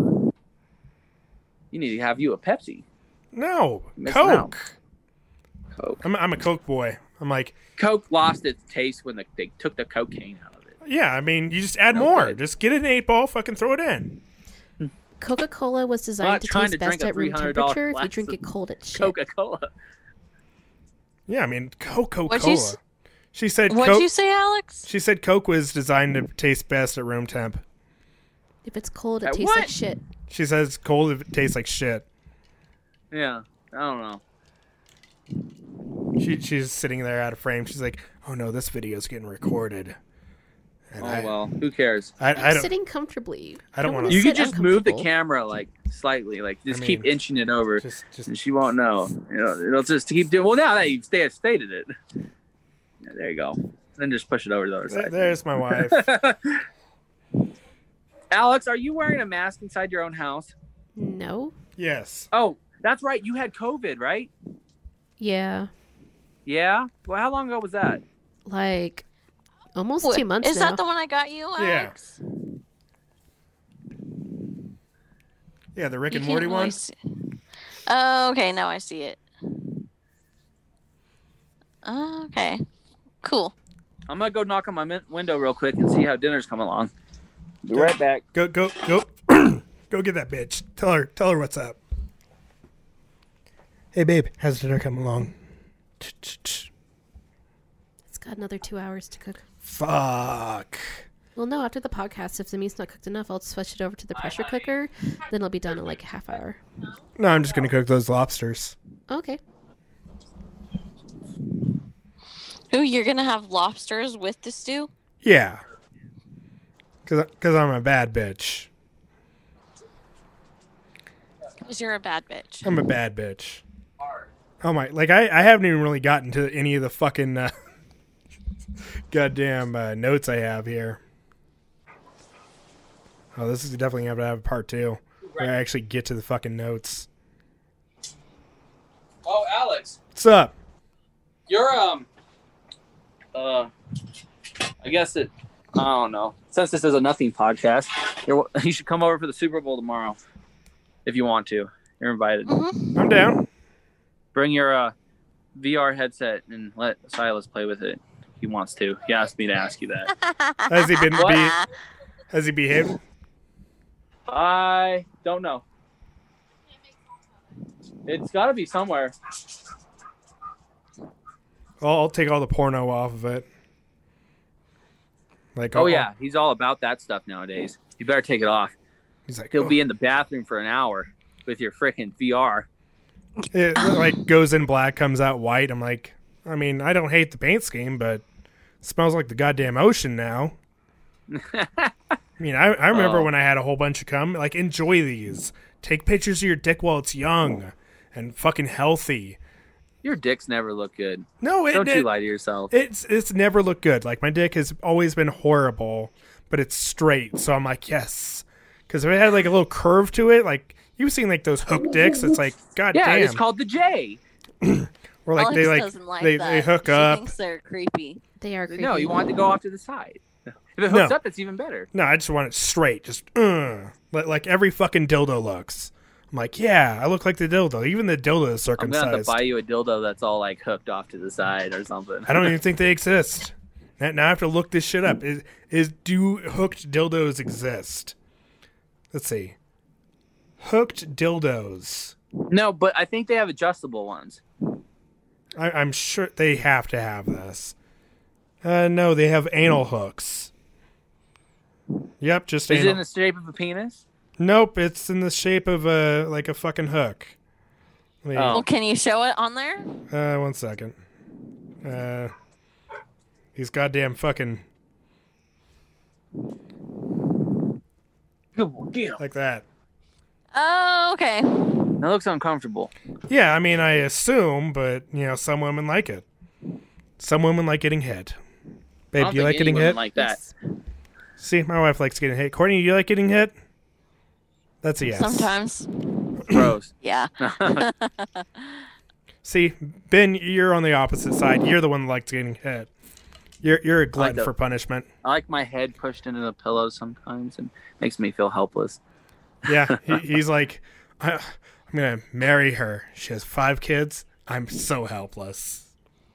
You need to have you a Pepsi. No, Missing out. Coke. Coke. I'm, I'm a Coke boy. I'm like, Coke lost its taste when the, they took the cocaine out of it. yeah, I mean, you just add No more. good. Just get an eight ball, fucking throw it in. Coca-Cola was not designed to trying taste to drink best a at room three hundred dollars temperature. If you glass drink of it cold, it's shit. Coca Cola. Yeah, I mean, Coca What'd you Cola. s- She said What'd Coke. you say, Alex? She said Coke was designed to taste best at room temp. If it's cold, it Uh, tastes what? like shit. She says cold if it tastes like shit. Yeah, I don't know. She she's sitting there out of frame. She's like, "Oh no, this video's getting recorded." And Oh I, well, who cares? I, I I'm don't. sitting comfortably. I don't wanna wanna- You could sit just move the uncomfortable. camera like slightly, like just I keep mean, inching it over, Just just and she won't know. You know, it'll just keep doing. Well, now that you've sta- stated it, yeah, there you go. Then just push it over to the other there- side. there's my wife. Alex, are you wearing a mask inside your own house? No. Yes. Oh, that's right. You had COVID, right? Yeah. Yeah. Well, how long ago was that? Like almost Wait, two months Is now. that the one I got you, Alex? Yeah, the Rick You and can't Morty really one. see- Oh, okay. Now I see it. Oh, okay. Cool. I'm gonna go knock on my min- window real quick and see how dinner's coming along. Be right back. Go go go. Go get that bitch. Tell her tell her what's up. Hey babe, how's dinner coming along? got another two hours to cook. Fuck. Well, no, after the podcast, if the meat's not cooked enough, I'll switch it over to the pressure cooker. Then it'll be done in like a half hour. No, I'm just gonna cook those lobsters. Okay. Ooh, you're gonna have lobsters with the stew? Yeah. Cause, Cause I'm a bad bitch. Because you're a bad bitch. I'm a bad bitch. Oh my! Like I, I haven't even really gotten to any of the fucking uh, goddamn uh, notes I have here. Oh, this is definitely gonna have a part two where I actually get to the fucking notes. Oh, Alex, What's up? you're um, uh, I guess it. I don't know. Since this is a nothing podcast, you're, you should come over for the Super Bowl tomorrow if you want to. You're invited. Mm-hmm. I'm down. Bring your uh, V R headset and let Silas play with it. He wants to. He asked me to ask you that. Has he been? What? Be, has he behaved? I don't know. It's got to be somewhere. I'll, I'll take all the porno off of it. Like, Oh I'll- yeah, he's all about that stuff nowadays. You better take it off. He's like, He'll oh. be in the bathroom for an hour with your freaking V R. It like goes in black, comes out white. I'm like, I mean, I don't hate the paint scheme, but it smells like the goddamn ocean now. I mean, I, I remember Oh. when I had a whole bunch of cum. Like, enjoy these. Take pictures of your dick while it's young and fucking healthy. Your dicks never look good. No, it, Don't it you lie to yourself. it's it's never looked good. Like, my dick has always been horrible, but it's straight. So I'm like, yes, because if it had like a little curve to it, like you've seen like those hook dicks. It's like, god Yeah, damn. it's called the J. Or like Alex they like, doesn't like they, that. they hook she up. thinks they're creepy. They are creepy. No, you want it to go off to the side. If it hooks No. up, it's even better. No, I just want it straight, just uh, like, like every fucking dildo looks. I'm like, yeah, I look like the dildo. Even the dildo is I'm gonna have to circumcised. buy you a dildo that's all like hooked off to the side or something. I don't even think they exist. Now, now I have to look this shit up. Is is do hooked dildos exist? Let's see. Hooked dildos. No, but I think they have adjustable ones. I, I'm sure they have to have this. Uh, no, they have anal hooks. Yep, just Is it anal. in the shape of a penis? Nope, it's in the shape of a like a fucking hook. Wait, Oh. Well, can you show it on there? uh, one second. Uh, these goddamn fucking like that. Oh, okay. That looks uncomfortable. Yeah, I mean, I assume, but you know, some women like it. Some women like getting hit. I Babe, don't do you think like getting any women hit? like that? See, my wife likes getting hit. Courtney, do you like getting hit? That's a yes. Sometimes. Gross. Yeah. See, Ben, you're on the opposite side. You're the one that likes getting hit. You're you're a glutton the- for punishment. I like my head pushed into the pillow sometimes and makes me feel helpless. Yeah, he, he's like, I, I'm gonna marry her. She has five kids. I'm so helpless.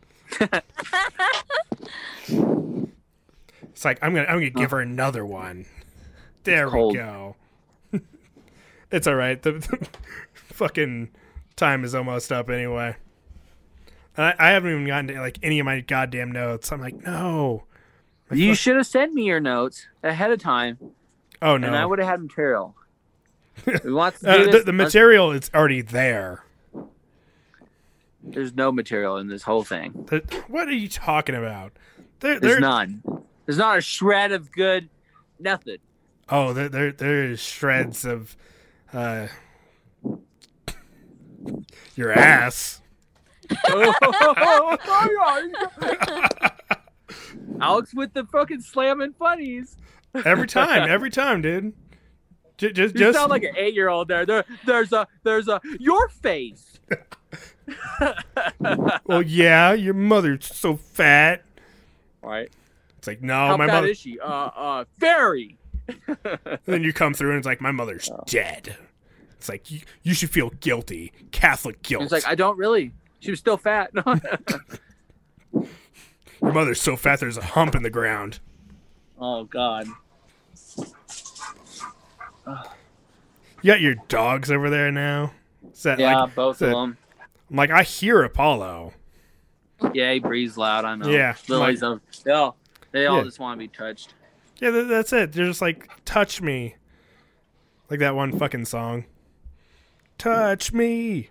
It's like I'm gonna I'm gonna give her another one. There we cold. go. It's all right. The, the fucking time is almost up anyway. I, I haven't even gotten to like any of my goddamn notes. I'm like, no. My You fuck- should have sent me your notes ahead of time, oh no. and I would have had material. We want to do Uh, this. the, the let's- material is already there. There's no material in this whole thing. The- what are you talking about? There, There's there, none. There's not a shred of good nothing. Oh, there, there, there is shreds of, uh, your ass. Alex with the fucking slamming funnies. Every time, every time, dude. J- just, You just. sound like an eight-year-old there. There, there's a, there's a your face. Well, yeah, your mother's so fat. All right. It's like, no, How my fat mother. is she? Uh, uh, very. Then you come through and it's like, my mother's Oh. dead. It's like, you, you should feel guilty. Catholic guilt. It's like I don't really. She was still fat. Your mother's so fat there's a hump in the ground. Oh God. You got your dogs over there now? Is that Yeah, like, both is of that- them. I'm like, I hear Apollo. Yeah, he breathes loud. I know. Yeah, Lily's like- over. They all, they all Yeah. just want to be touched. Yeah, th- that's it. They're just like, touch me. Like that one fucking song. Touch me.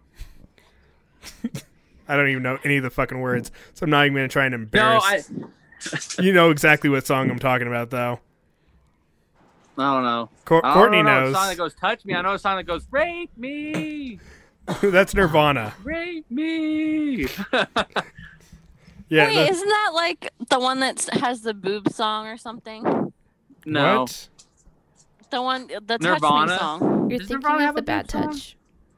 I don't even know any of the fucking words, so I'm not even going to try and No, embarrass. I, You know exactly what song I'm talking about, though. I don't know. Cor- I don't Courtney know a knows. song that goes touch me. I know a song that goes rape me, That's Nirvana. rape me. Yeah. Wait, the- isn't that like the one that has the boob song or something? No. What? The one, the Touch Nirvana? Me song. You're Does thinking Nirvana of have the a bad boob song? touch.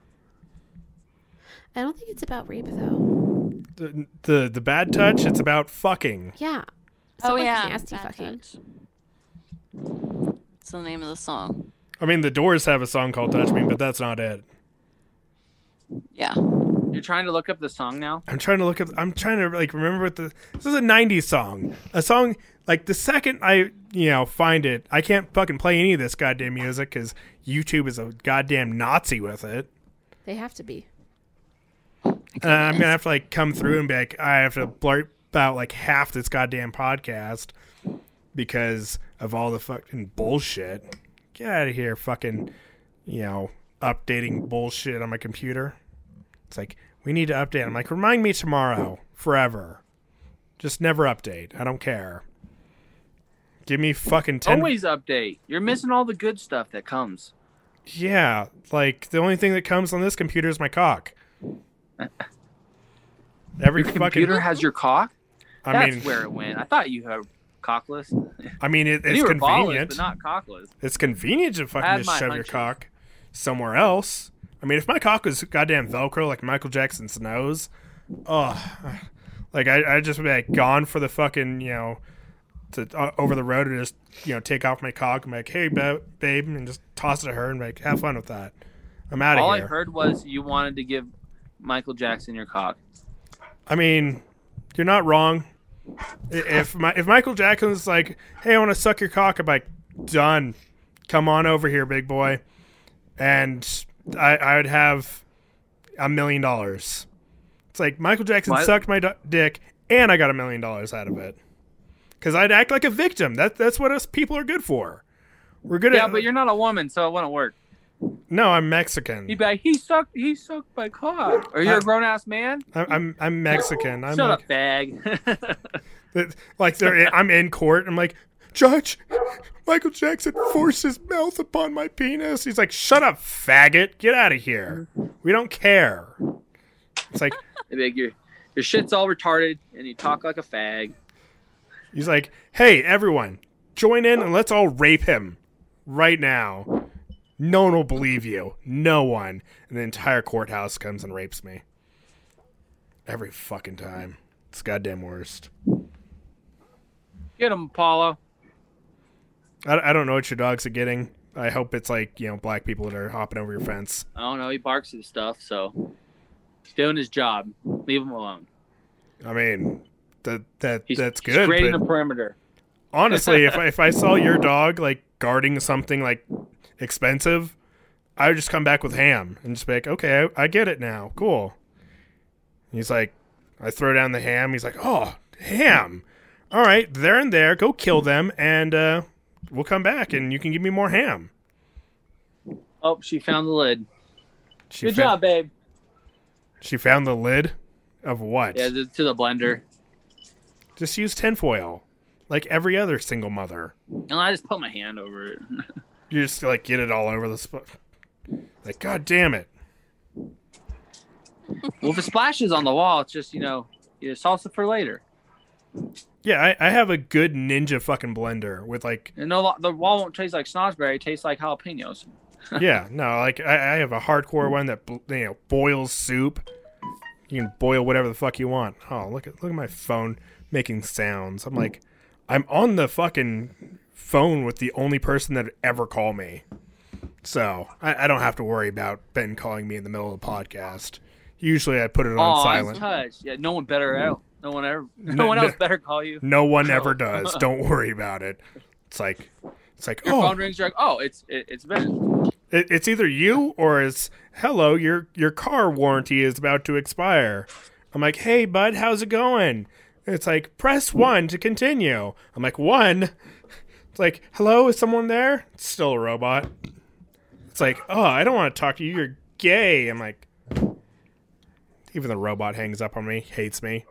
I don't think it's about rape though. The, the the bad touch. It's about fucking. Yeah. It's Oh not, like, yeah, nasty Bad fucking. Touch. It's the name of the song. I mean, the Doors have a song called "Touch Me," but that's not it. Yeah. You're trying to look up the song now? I'm trying to look at. I'm trying to like remember what the. This is a nineties song. A song like the second I you know find it, I can't fucking play any of this goddamn music because YouTube is a goddamn Nazi with it. They have to be. And I'm gonna have to like come through and be like, I have to blurt out like half this goddamn podcast because of all the fucking bullshit. Get out of here, fucking, you know, updating bullshit on my computer. It's like, we need to update. I'm like, remind me tomorrow, forever. Just never update. I don't care. Give me fucking ten. Always update. You're missing all the good stuff that comes. Yeah, like the only thing that comes on this computer is my cock. Every Your fucking. computer has your cock? I That's mean, where it went. I thought you had cockless. I mean, it, it's you were ballless, convenient. but not cockless. It's convenient to fucking had just my shove your hunches. cock somewhere else. I mean, if my cock was goddamn Velcro like Michael Jackson's nose, oh, like I I just be like gone for the fucking you know, to uh, over the road and just you know take off my cock and be like, hey ba- babe, and just toss it to her and be like, have fun with that. I'm out of All here. I heard was you wanted to give Michael Jackson your cock. I mean, you're not wrong. I- If my if Michael Jackson's like, hey, I want to suck your cock, I'm like, done. Come on over here, big boy. And I I would have a million dollars. It's like Michael Jackson What? sucked my d- dick, and I got a million dollars out of it. Because I'd act like a victim. That that's what us people are good for. We're good Yeah, at. but you're not a woman, so it wouldn't work. No, I'm Mexican. He'd be like, he sucked, he sucked my cock. Are you Uh, a grown ass man? I'm I'm, I'm Mexican. I'm Shut like, up, fag. That- Like they're in, I'm in court. I'm like, Judge, Michael Jackson forced his mouth upon my penis. He's like, shut up, faggot. Get out of here. We don't care. It's like They'd be like, your your shit's all retarded, and you talk like a fag. he's like, hey, everyone, join in and let's all rape him right now. No one will believe you. No one. And the entire courthouse comes and rapes me. Every fucking time. It's goddamn worst. Get him, Apollo. I, I don't know what your dogs are getting. I hope it's like, you know, black people that are hopping over your fence. I don't know. He barks at stuff, so he's doing his job. Leave him alone. I mean, that that He's, that's he's good. creating But a perimeter. honestly, if I, if I saw your dog like guarding something like expensive, I would just come back with ham and just be like, okay, I, I get it now. Cool. He's like, I throw down the ham. He's like, oh, ham. All right, there and there. Go kill them, and uh, we'll come back, and you can give me more ham. Oh, she found the lid. She Good fa- job, babe. She found the lid of what? Yeah, to the blender. Just use tinfoil, like every other single mother. And I just put my hand over it. You just like get it all over the spot. Like, god damn it. Well, if it splashes on the wall, it's just, you know, you salsa for later. Yeah, I, I have a good ninja fucking blender with like, And no, the wall won't taste like snozzberry. It tastes like jalapenos. yeah, no, like I, I have a hardcore one that you know boils soup. You can boil whatever the fuck you want. Oh, look at look at my phone making sounds. I'm like, I'm on the fucking phone with the only person that would ever call me, so I, I don't have to worry about Ben calling me in the middle of the podcast. Usually, I put it on Oh, silent. I'm touched. Yeah, no one better out. No one ever. No, No, one no. else better call you. No one ever does. Don't worry about it. It's like, it's like, Your oh, phone rings. You're like, oh, it's it, it's Ben. It, it's either you or it's hello. Your your car warranty is about to expire. I'm like, hey, bud, how's it going? And it's like, press one to continue. I'm like, one? It's like, hello, is someone there? It's still a robot. It's like, oh, I don't want to talk to you. You're gay. I'm like, even the robot hangs up on me, hates me.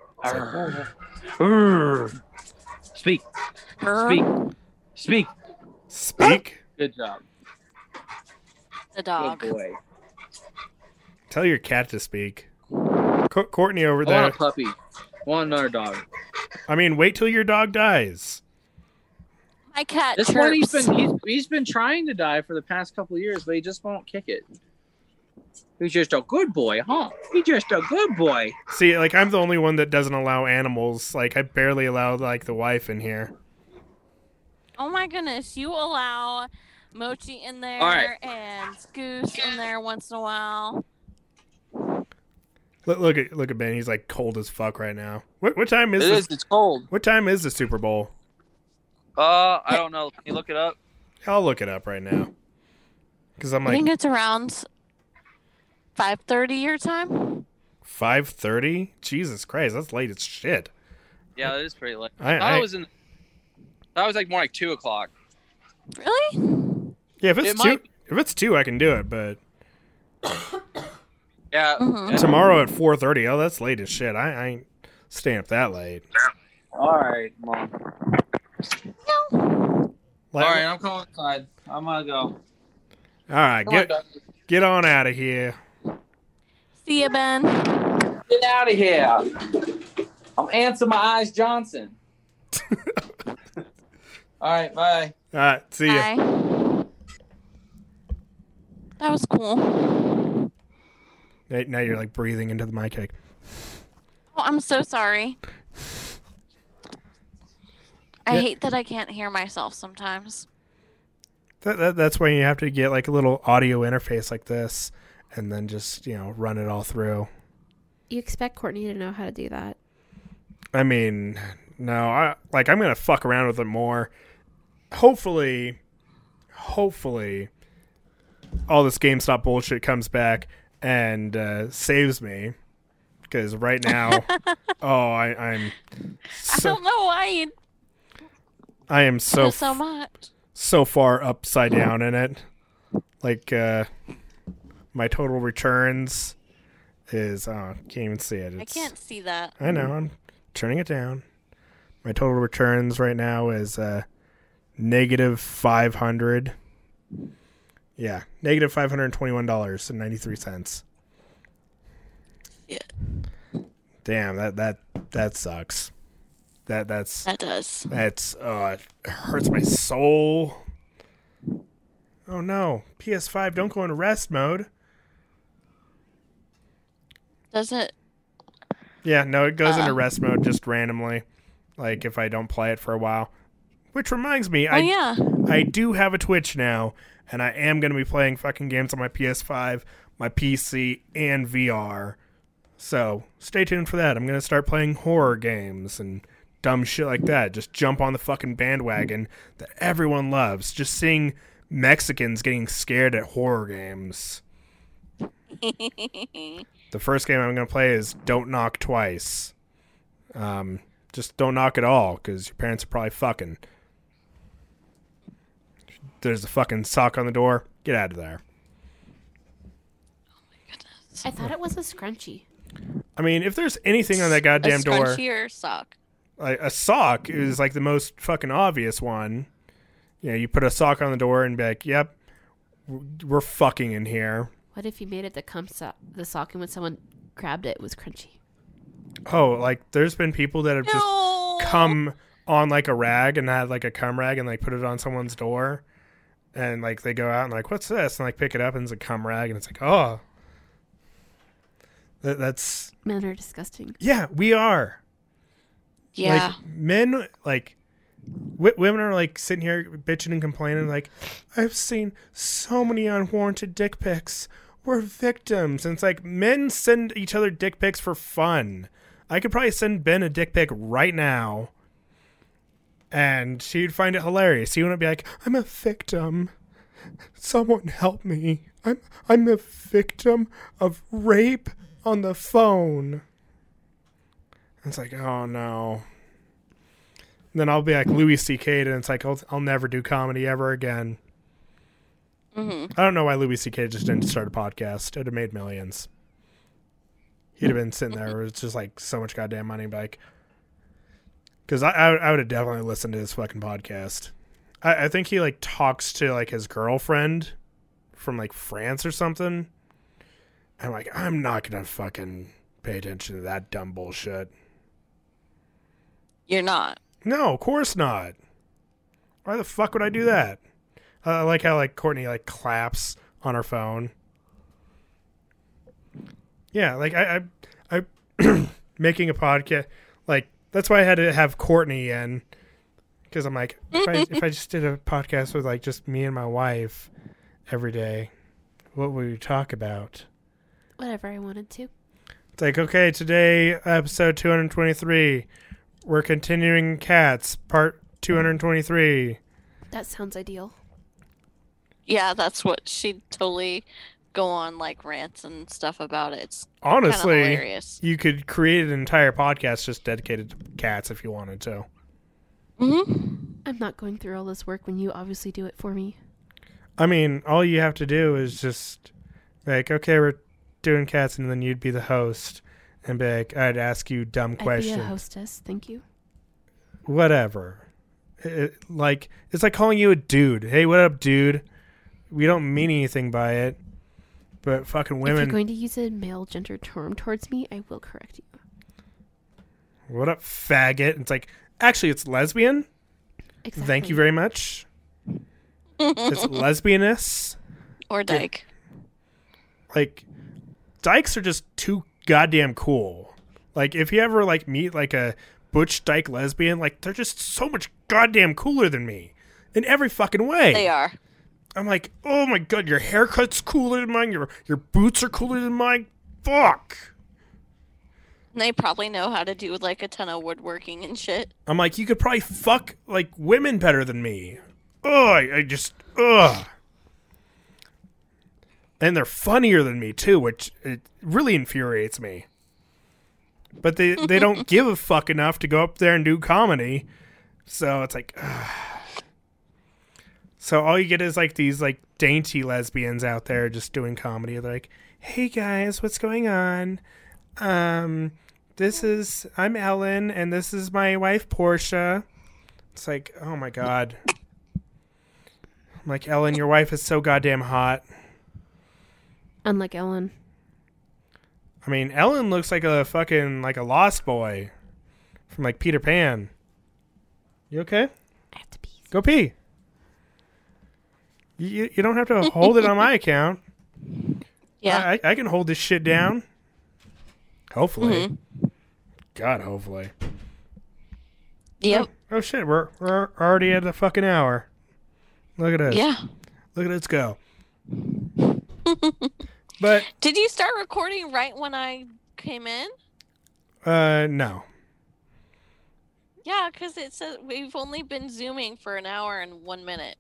Speak. Speak. Speak. Speak? Good job. The dog. Good boy. Tell your cat to speak. Co- Courtney over I there. want a puppy. I want another dog. I mean, wait till your dog dies. My cat This one, he's chirps. been he's, he's been trying to die for the past couple of years, but he just won't kick it. He's just a good boy, huh? He's just a good boy. See, like, I'm the only one that doesn't allow animals. Like, I barely allow, like, the wife in here. Oh my goodness, you allow Mochi in there All right. and Goose in there once in a while. Look, look at look at Ben. He's like cold as fuck right now. What what time is It this? is. It's cold. What time is the Super Bowl? Uh, I don't know. Can you look it up? I'll look it up right now. Because I'm I think like it's around five thirty your time. five thirty. Jesus Christ, that's late as shit. Yeah, it is pretty late. I- I, thought I- it was in. That was like more like two o'clock. Really? Yeah, if it's It two, might- if it's two, I can do it. But Yeah. Mhm. yeah. tomorrow at four thirty, oh, that's late as shit. I, I ain't staying up that late. All right, mom. Like, All right, I'm coming inside. I'm gonna go. all right, Come get on, Doug. get on out of here. See ya, Ben. Get out of here. I'm Answer My Eyes Johnson. All right, bye. All right, see ya. Bye. That was cool. Now now you're like breathing into the mic. Like, Oh, I'm so sorry. I Yeah. hate that I can't hear myself sometimes. that, that that's why you have to get like a little audio interface like this, and then just you know run it all through. You expect Courtney to know how to do that. I mean, no, I like I'm gonna fuck around with it more. Hopefully, hopefully, all this GameStop bullshit comes back and uh, saves me. Because right now, oh, I, I'm I so don't know why you I am so do so much. so far upside down in it. Like uh, my total returns is oh, can't even see it. I It's, can't see that. I know. I'm turning it down. My total returns right now is uh, negative five hundred. Yeah, negative five hundred twenty-one dollars and ninety-three cents. Yeah. Damn, that that that sucks. That that's That does. that's uh, it hurts my soul. Oh no, P S five, don't go into rest mode. Does it? Yeah, no, it goes Uh. into rest mode just randomly, like if I don't play it for a while. Which reminds me, Oh I yeah. I do have a Twitch now, and I am going to be playing fucking games on my P S five, my P C, and V R. So stay tuned for that. I'm going to start playing horror games and dumb shit like that. Just jump on the fucking bandwagon that everyone loves. Just seeing Mexicans getting scared at horror games. The first game I'm going to play is Don't Knock Twice. Um, just don't knock at all, because your parents are probably fucking. There's a fucking sock on the door. Get out of there. I thought it was a scrunchie. I mean, if there's anything on that goddamn a door, scrunchie or sock. like a sock is like the most fucking obvious one. You know, you put a sock on the door and be like, "Yep, we're fucking in here." What if you made it the cum so- the sock, and when someone grabbed it, it was crunchy? Oh, like there's been people that have just No. come on like a rag and had like a cum rag and like put it on someone's door, and like they go out and like, "What's this?" and like pick it up and it's a cum rag and it's like, "Oh, that, that's Men are disgusting. yeah, we are." Yeah. Like men, like w- women are like sitting here bitching and complaining, like, "I've seen so many unwarranted dick pics. We're victims." And it's like men send each other dick pics for fun. I could probably send Ben a dick pic right now, and she'd find it hilarious. He wouldn't be like, "I'm a victim. Someone help me. I'm I'm a victim of rape on the phone." It's like, oh no. And then I'll be like Louis C K, and it's like, I'll, I'll never do comedy ever again. Mm-hmm. I don't know why Louis C K just didn't start a podcast. It would have made millions. He'd have been sitting there with just like so much goddamn money. Like, because I, I, I would have definitely listened to his fucking podcast. I, I think he like talks to like his girlfriend from like France or something. I'm like, I'm not gonna fucking pay attention to that dumb bullshit. You're not. No, of course not. Why the fuck would I do that? Uh, I like how like Courtney like claps on her phone. Yeah, like I, I, I making a podcast. Like that's why I had to have Courtney in, because I'm like, if I if I just did a podcast with like just me and my wife every day, what would we talk about? Whatever I wanted to. It's like, okay, today episode two hundred twenty-three. We're continuing Cats, part two hundred twenty-three. That sounds ideal. Yeah, that's what she'd totally go on like rants and stuff about it. It's Honestly, kinda hilarious. You could create an entire podcast just dedicated to cats if you wanted to. Mm-hmm. I'm not going through all this work when you obviously do it for me. I mean, all you have to do is just like, okay, we're doing cats, and then you'd be the host, and be like, I'd ask you dumb questions. I'd be a hostess, thank you. Whatever. It, like, it's like calling you a dude. Hey, what up, dude? We don't mean anything by it, but fucking If women. you're going to use a male gender term towards me, I will correct you. What up, faggot? It's like, actually, it's lesbian. Exactly. Thank you very much. It's lesbianess. Or dyke. Like, dykes are just too goddamn cool. Like, if you ever like meet like a butch dyke lesbian, like they're just so much goddamn cooler than me in every fucking way. They are. I'm like, oh my god, your haircut's cooler than mine. Your your boots are cooler than mine. Fuck. And they probably know how to do like a ton of woodworking and shit. I'm like, you could probably fuck like women better than me. Oh, I, I just ugh. And they're funnier than me too, which it really infuriates me. But they they don't give a fuck enough to go up there and do comedy. So it's like ugh. So all you get is like these like dainty lesbians out there just doing comedy. They're like, "Hey guys, what's going on? Um this is I'm Ellen and this is my wife Portia." It's like, "Oh my god." I'm like, "Ellen, your wife is so goddamn hot." Unlike Ellen. I mean, Ellen looks like a fucking like a lost boy from like Peter Pan. You okay? I have to pee. Go pee. You you don't have to hold it on my account. Yeah. I, I can hold this shit down. Hopefully. Mm-hmm. God, hopefully. Yep. Oh, oh shit, we're we're already at a fucking hour. Look at us. Yeah. Look at us go. But Did you start recording right when I came in? uh no. Yeah, because it says we've only been zooming for an hour and one minute.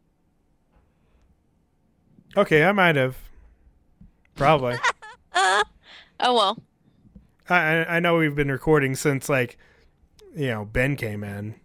Okay, I might have. Probably. Uh, oh well. I I I know we've been recording since like, you know, Ben came in.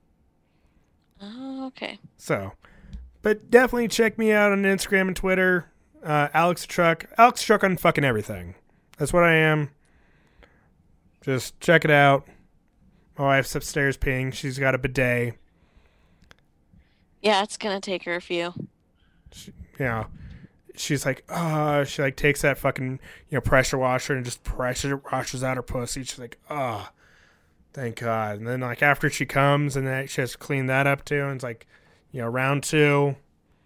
Oh, okay. So, but definitely check me out on Instagram and Twitter. Uh, Alex Truck. Alex Truck on fucking everything. That's what I am. Just check it out. My wife's upstairs peeing. She's got a bidet. Yeah, it's gonna take her a few. She, you know, she's like, oh, she like takes that fucking, you know, pressure washer and just pressure washes out her pussy. She's like, oh, thank God. And then like after she comes and then she has to clean that up too. And it's like, you know, round two.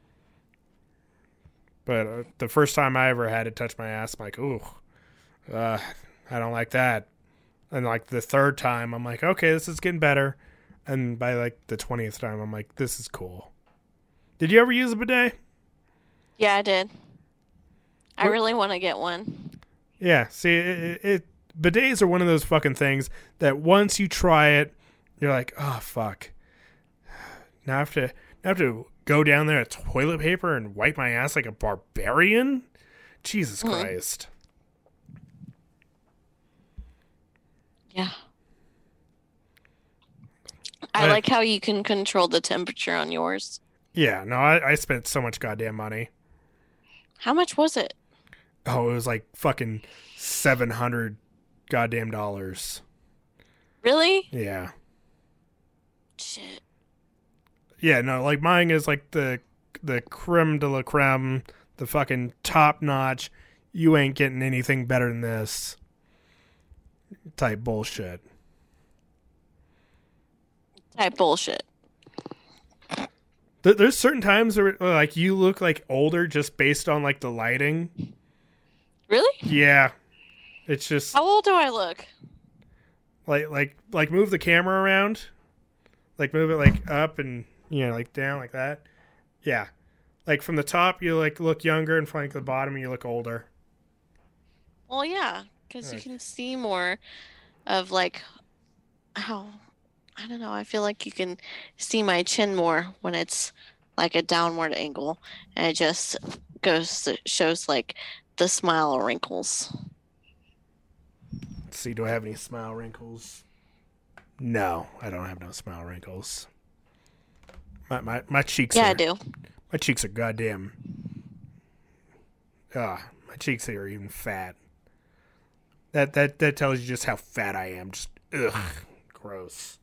But uh, the first time I ever had it touch my ass, I'm like, ooh, uh, I don't like that. And like the third time, I'm like, okay, this is getting better. And by like the twentieth time, I'm like, this is cool. Did you ever use a bidet? Yeah, I did. I What- really want to get one. Yeah, see, it, it, it bidets are one of those fucking things that once you try it, you're like, oh fuck. Now I have to, now I have to go down there with toilet paper and wipe my ass like a barbarian. Jesus Mhm. Christ. Yeah. I I- like how you can control the temperature on yours. Yeah, no, I, I spent so much goddamn money. How much was it? Oh, it was like fucking seven hundred goddamn dollars. Really? Yeah. Shit. Yeah, no, like mine is like the the creme de la creme, the fucking top notch. You ain't getting anything better than this type bullshit. Type bullshit. There- There's certain times where like you look like older just based on like the lighting. Really? Yeah, it's just How old do I look? like like like move the camera around, like move it like up and you know like down like that. Yeah, like from the top you like look younger, and from like the bottom you look older. Well, yeah, because you Right. can see more of like how I don't know. I feel like you can see my chin more when it's like a downward angle, and it just goes to, shows like the smile wrinkles. Let's see, do I have any smile wrinkles? No, I don't have no smile wrinkles. My my, my cheeks Yeah, are I do. my cheeks are goddamn. Ah, my cheeks are even fat. That that that tells you just how fat I am. Just ugh, gross.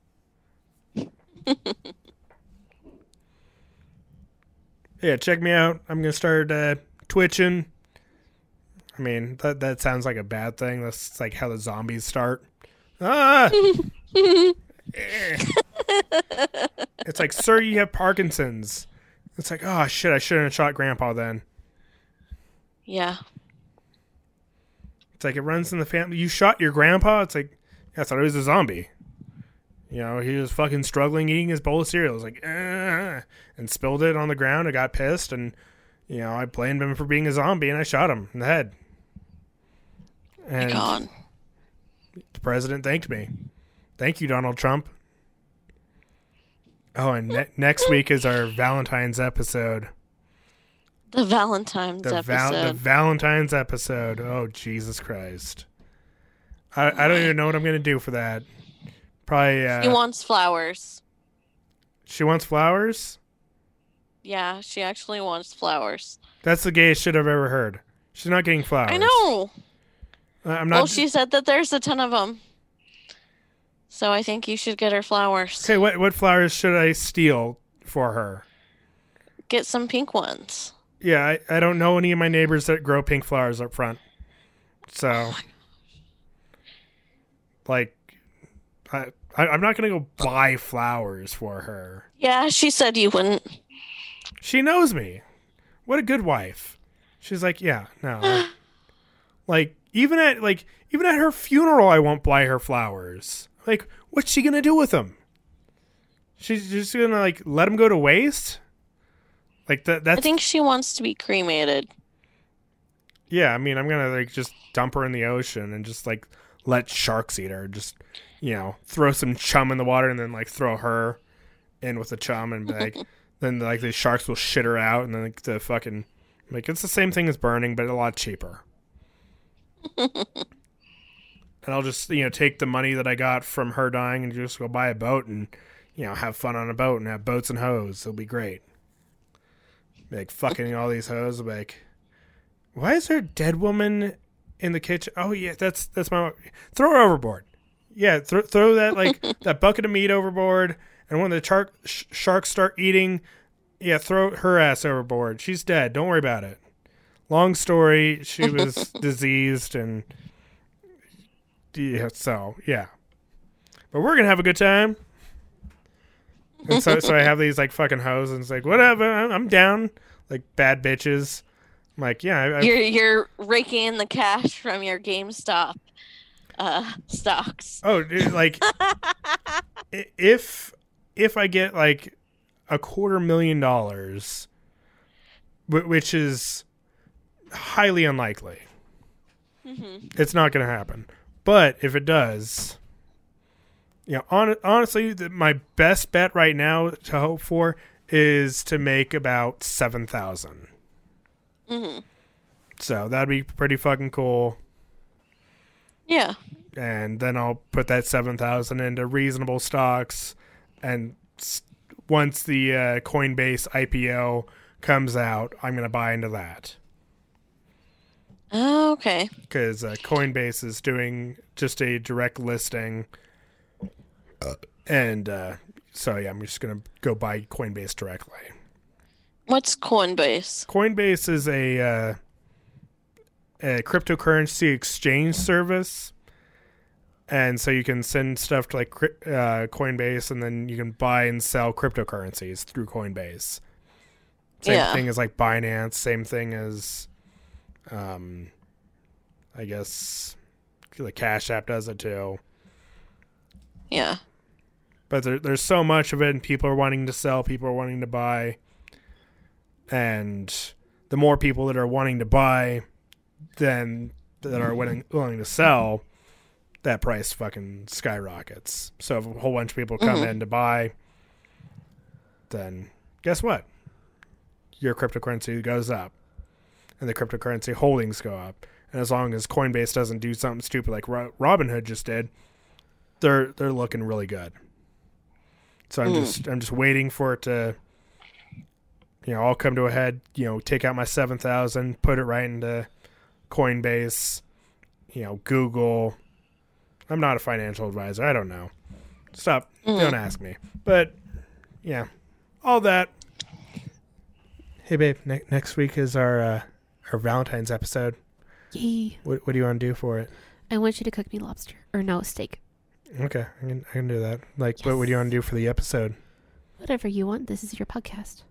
Yeah, check me out. I'm gonna start uh, twitching. I mean, that that sounds like a bad thing. That's like how the zombies start. Ah! Eh. It's like, sir, you have Parkinson's. It's like, oh shit, I shouldn't have shot Grandpa then. Yeah. It's like it runs in the family. You shot your grandpa? It's like, yeah, I thought he was a zombie. You know, he was fucking struggling eating his bowl of cereal. It was like, "Ah," and spilled it on the ground. I got pissed, and you know, I blamed him for being a zombie, and I shot him in the head. And God. the president thanked me. Thank you, Donald Trump. Oh, and ne- next week is our Valentine's episode. The Valentine's The, episode. val- the Valentine's episode. Oh, Jesus Christ. I, I don't even know what I'm going to do for that. Probably. Uh, She wants flowers. she wants flowers? Yeah, she actually wants flowers. That's the gayest shit I've ever heard. She's not getting flowers. I know. Uh, I'm not. Well, she said that there's a ton of them. So I think you should get her flowers. Okay, what, what flowers should I steal for her? Get some pink ones. Yeah, I, I don't know any of my neighbors that grow pink flowers up front. So. Like. I, I, I'm not going to go buy flowers for her. Yeah, she said you wouldn't. She knows me. What a good wife. She's like, yeah, no. I- like even at like even at her funeral, I won't buy her flowers. Like, what's she gonna do with them? She's just gonna like let them go to waste. Like that. That's I think she wants to be cremated. yeah. I mean, I'm gonna like just dump her in the ocean and just like let sharks eat her. Just you know, throw some chum in the water and then like throw her in with the chum and be like. Then like the sharks will shit her out, and then like, the fucking like it's the same thing as burning, but a lot cheaper. And I'll just you know take the money that I got from her dying and just go buy a boat and you know have fun on a boat and have boats and hoes. It'll be great. Be like fucking all these hoes. I'll be like, why is there a dead woman in the kitchen? Oh yeah, that's that's my throw her overboard. Yeah, throw throw that like that bucket of meat overboard. And when the char- sh- sharks start eating, yeah, throw her ass overboard. She's dead. Don't worry about it. Long story, she was diseased and yeah, so yeah. But we're gonna have a good time. And so, so I have these like fucking hoes, and it's like whatever. I'm, I'm down. Like bad bitches. I'm like yeah. I, I, You're you're raking in the cash from your GameStop uh, stocks. oh, dude, like i- if. If I get like a quarter million dollars, wh- which is highly unlikely, Mm-hmm. it's not going to happen. But if it does, you know, on, honestly, the, my best bet right now to hope for is to make about seven thousand. Mm-hmm. So that'd be pretty fucking cool. Yeah. And then I'll put that seven thousand into reasonable stocks. and s- once the uh, Coinbase I P O comes out, I'm going to buy into that. Oh, okay. Because uh, Coinbase is doing just a direct listing. And uh, so, yeah, I'm just going to go buy Coinbase directly. What's Coinbase? Coinbase is a, uh, a cryptocurrency exchange service. And so you can send stuff to like uh, Coinbase, and then you can buy and sell cryptocurrencies through Coinbase. Same Yeah. thing as like Binance. Same thing as, um, I guess, the Cash App does it too. Yeah. But there, there's so much of it, and people are wanting to sell, people are wanting to buy. And the more people that are wanting to buy than that are willing, willing to sell, that price fucking skyrockets. So if a whole bunch of people come Mhm. in to buy, then guess what? Your cryptocurrency goes up, and the cryptocurrency holdings go up. And as long as Coinbase doesn't do something stupid like Ro- Robinhood just did, they're they're looking really good. So I'm Mm. just I'm just waiting for it to, you know, all come to a head. You know, take out my seven thousand, put it right into Coinbase. You know, Google. I'm not a financial advisor. I don't know. Stop. Mhm. Don't ask me. But yeah, all that. Hey, babe. Ne- next week is our uh, our Valentine's episode. Yay. What What do you want to do for it? I want you to cook me lobster. Or no, steak. Okay, I can I can do that. Like, what What do you want to do for the episode? Whatever you want. This is your podcast.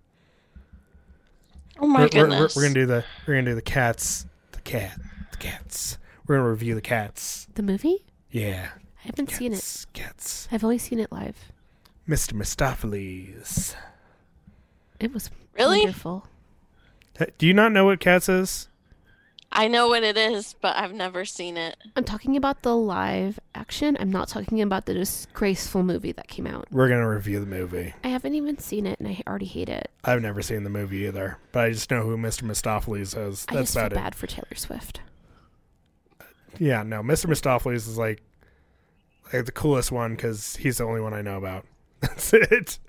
Oh my we're, we're, we're, goodness. we're gonna do the we're gonna do the cats. The cat. The cats. We're gonna review the cats. The movie? Yeah. I haven't seen it. Cats. Cats. I've only seen it live. Mister Mistopheles. It was Really? wonderful. Hey, do you not know what Cats is? I know what it is, but I've never seen it. I'm talking about the live action. I'm not talking about the disgraceful movie that came out. We're gonna review the movie. I haven't even seen it, and I already hate it. I've never seen the movie either, but I just know who Mister Mistopheles is. I That's just feel about it. bad for Taylor Swift. Yeah, no, Mister Mistopheles is like, like the coolest one because he's the only one I know about. That's it.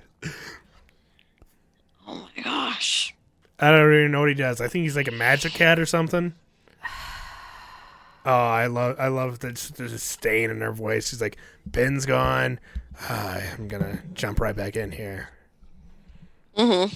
Oh my gosh. I don't even know what he does. I think he's like a magic cat or something. Oh, I love, I love the, the disdain in her voice. She's like, "Ben's gone. Ah, I'm gonna jump right back in here." Mm-hmm.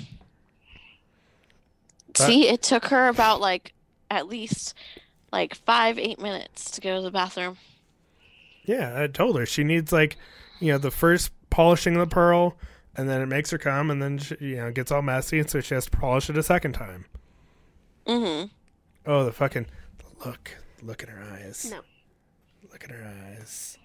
But- See, it took her about like at least like five, eight minutes to go to the bathroom. Yeah, I told her she needs like, you know, the first polishing of the pearl, and then it makes her come, and then she, you know, it gets all messy, and so she has to polish it a second time. Mm-hmm. Oh, the fucking look, look at her eyes. No. Look at her eyes.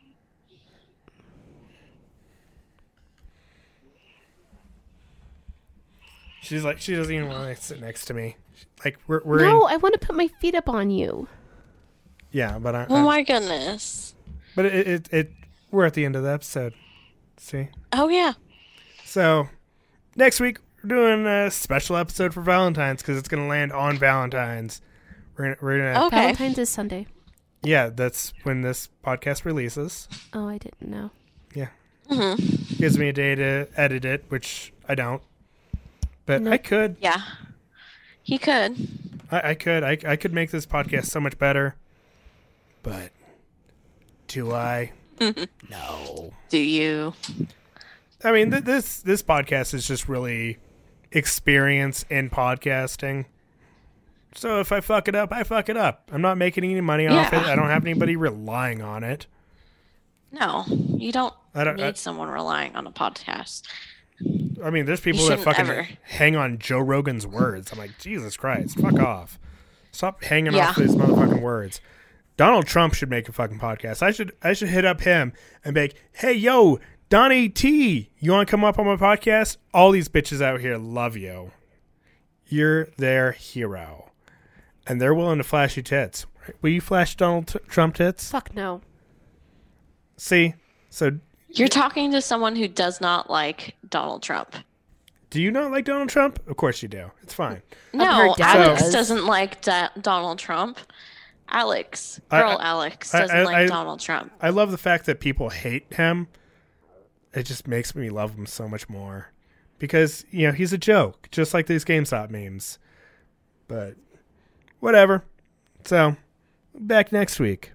She's like, she doesn't even want to sit next to me. Like we're we're No, in, I want to put my feet up on you. yeah, but I, Oh I my goodness. but it, it it we're at the end of the episode. See, Oh yeah. so next week we're doing a special episode for Valentine's because it's gonna land on Valentine's. We're gonna, we're gonna Okay. Valentine's is Sunday. yeah, that's when this podcast releases. Oh, I didn't know. Yeah, Mm-hmm. gives me a day to edit it, which I don't. But No. I could. Yeah. He could. I, I could. I, I could make this podcast so much better. But do I? No. Do you? I mean, th- this this podcast is just really experience in podcasting. So if I fuck it up, I fuck it up. I'm not making any money off Yeah. it. I don't have anybody relying on it. No, you don't, I don't. need I, someone relying on a podcast. I mean, there's people You that shouldn't fucking ever. hang on Joe Rogan's words. I'm like, Jesus Christ, fuck off. Stop hanging Yeah. off these motherfucking words. Donald Trump should make a fucking podcast. I should I should hit up him and be like, hey, yo, Donnie T, you want to come up on my podcast? All these bitches out here love you. You're their hero. And they're willing to flash you tits. Will you flash Donald T- Trump tits? Fuck no. See? So You're talking to someone who does not like Donald Trump. do you not like Donald Trump? Of course you do. It's fine. No, her dad Alex does. doesn't like da- Donald Trump. Alex, I- girl I- Alex, I- doesn't I- like I- Donald Trump. I love the fact that people hate him, it just makes me love him so much more. Because, you know, he's a joke, just like these GameStop memes. But, whatever. So, back next week.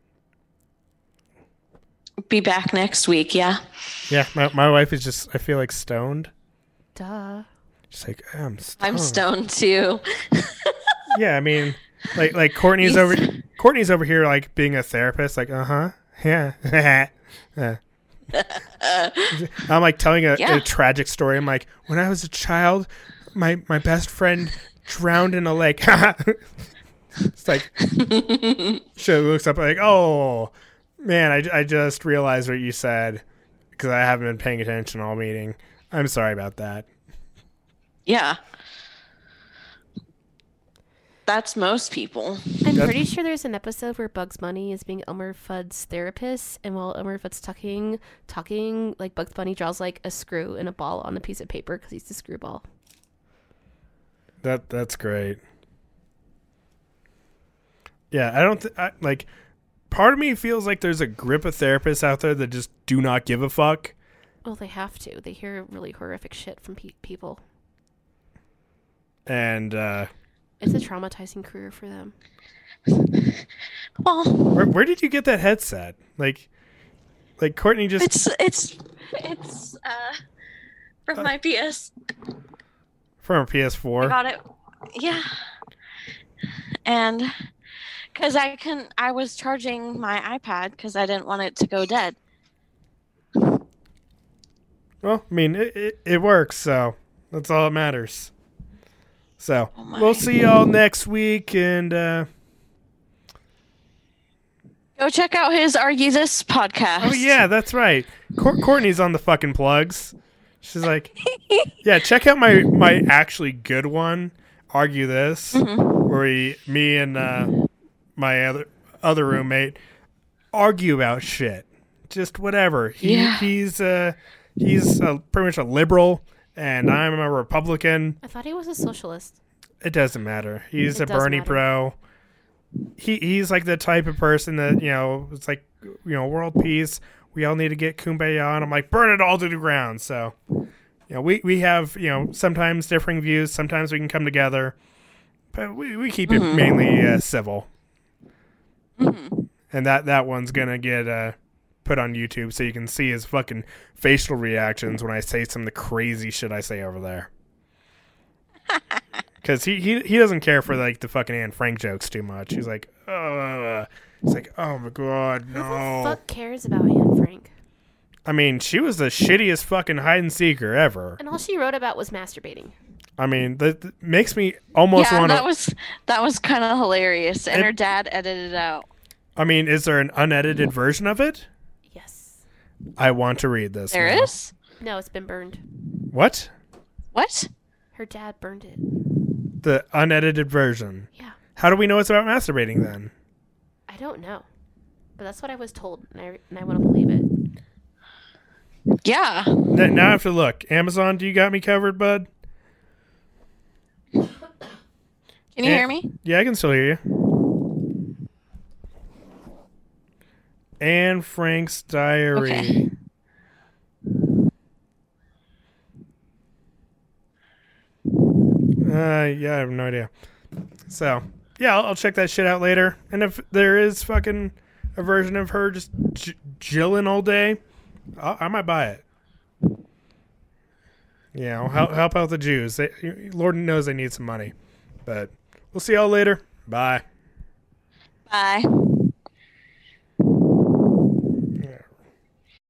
Be back next week, yeah. Yeah, my, my wife is just, I feel like, stoned. Duh. She's like, I'm stoned. I'm stoned too. Yeah, I mean, like, like Courtney's over Courtney's over here, like, being a therapist, like, uh-huh, yeah. Yeah. I'm like telling a, Yeah. a tragic story. I'm like, when I was a child, my my best friend drowned in a lake. It's like, she looks up like, oh man, I, I just realized what you said because I haven't been paying attention all meeting. I'm sorry about that. Yeah. That's most people. I'm That's- pretty sure there's an episode where Bugs Bunny is being Elmer Fudd's therapist, and while Elmer Fudd's talking, talking, like Bugs Bunny draws like a screw and a ball on a piece of paper because he's the screwball. That that's great. Yeah, I don't th- I, like. Part of me feels like there's a grip of therapists out there that just do not give a fuck. Well, they have to. They hear really horrific shit from pe- people. And uh, It's a traumatizing career for them. Well, where, where did you get that headset? Like, like Courtney just it's it's it's uh from my P S. from a P S I four. got it. Yeah. And because I can, I was charging my iPad because I didn't want it to go dead. Well, I mean, it, it, it works, so that's all that matters. So, Oh my. we'll see y'all next week, and uh, Go check out his Argue This podcast. oh yeah, that's right. Cour- Courtney's on the fucking plugs. She's like, yeah, check out my my actually good one, Argue This, Mm-hmm. where we, me and uh, my other other roommate argue about shit, just whatever. He, Yeah. He's uh, he's uh pretty much a liberal, and I'm a Republican. I thought he was a socialist. It doesn't matter. He's It a does Bernie matter. pro. He he's like the type of person that, you know, it's like, you know, world peace. We all need to get kumbaya, and I'm like, burn it all to the ground. So, you know, we, we have, you know, sometimes differing views. Sometimes we can come together, but we, we keep it mainly uh, civil. And that, that one's gonna get uh, put on YouTube so you can see his fucking facial reactions when I say some of the crazy shit I say over there. Because he, he he doesn't care for like the fucking Anne Frank jokes too much. He's like, oh, it's like, oh my god, Who the no. fuck cares about Anne Frank? I mean, she was the shittiest fucking hide and seeker ever. And all she wrote about was masturbating. I mean, that, that makes me almost Yeah, want that to. was that was kind of hilarious, and It- her dad edited it out. I mean, is there an unedited version of it? Yes. I want to read this. There now. is? No, it's been burned. What? What? Her dad burned it. The unedited version. Yeah. How do we know it's about masturbating then? I don't know. But that's what I was told, and I, and I want to believe it. Yeah. N- now I have to look. Amazon, do you got me covered, bud? Can you Yeah. hear me? Yeah, I can still hear you. Anne Frank's diary. Okay. Uh, yeah, I have no idea. So, yeah, I'll, I'll check that shit out later. And if there is fucking a version of her just j- jilling all day, I, I might buy it. Yeah, I'll help, help out the Jews. They, Lord knows they need some money. But we'll see y'all later. Bye. Bye.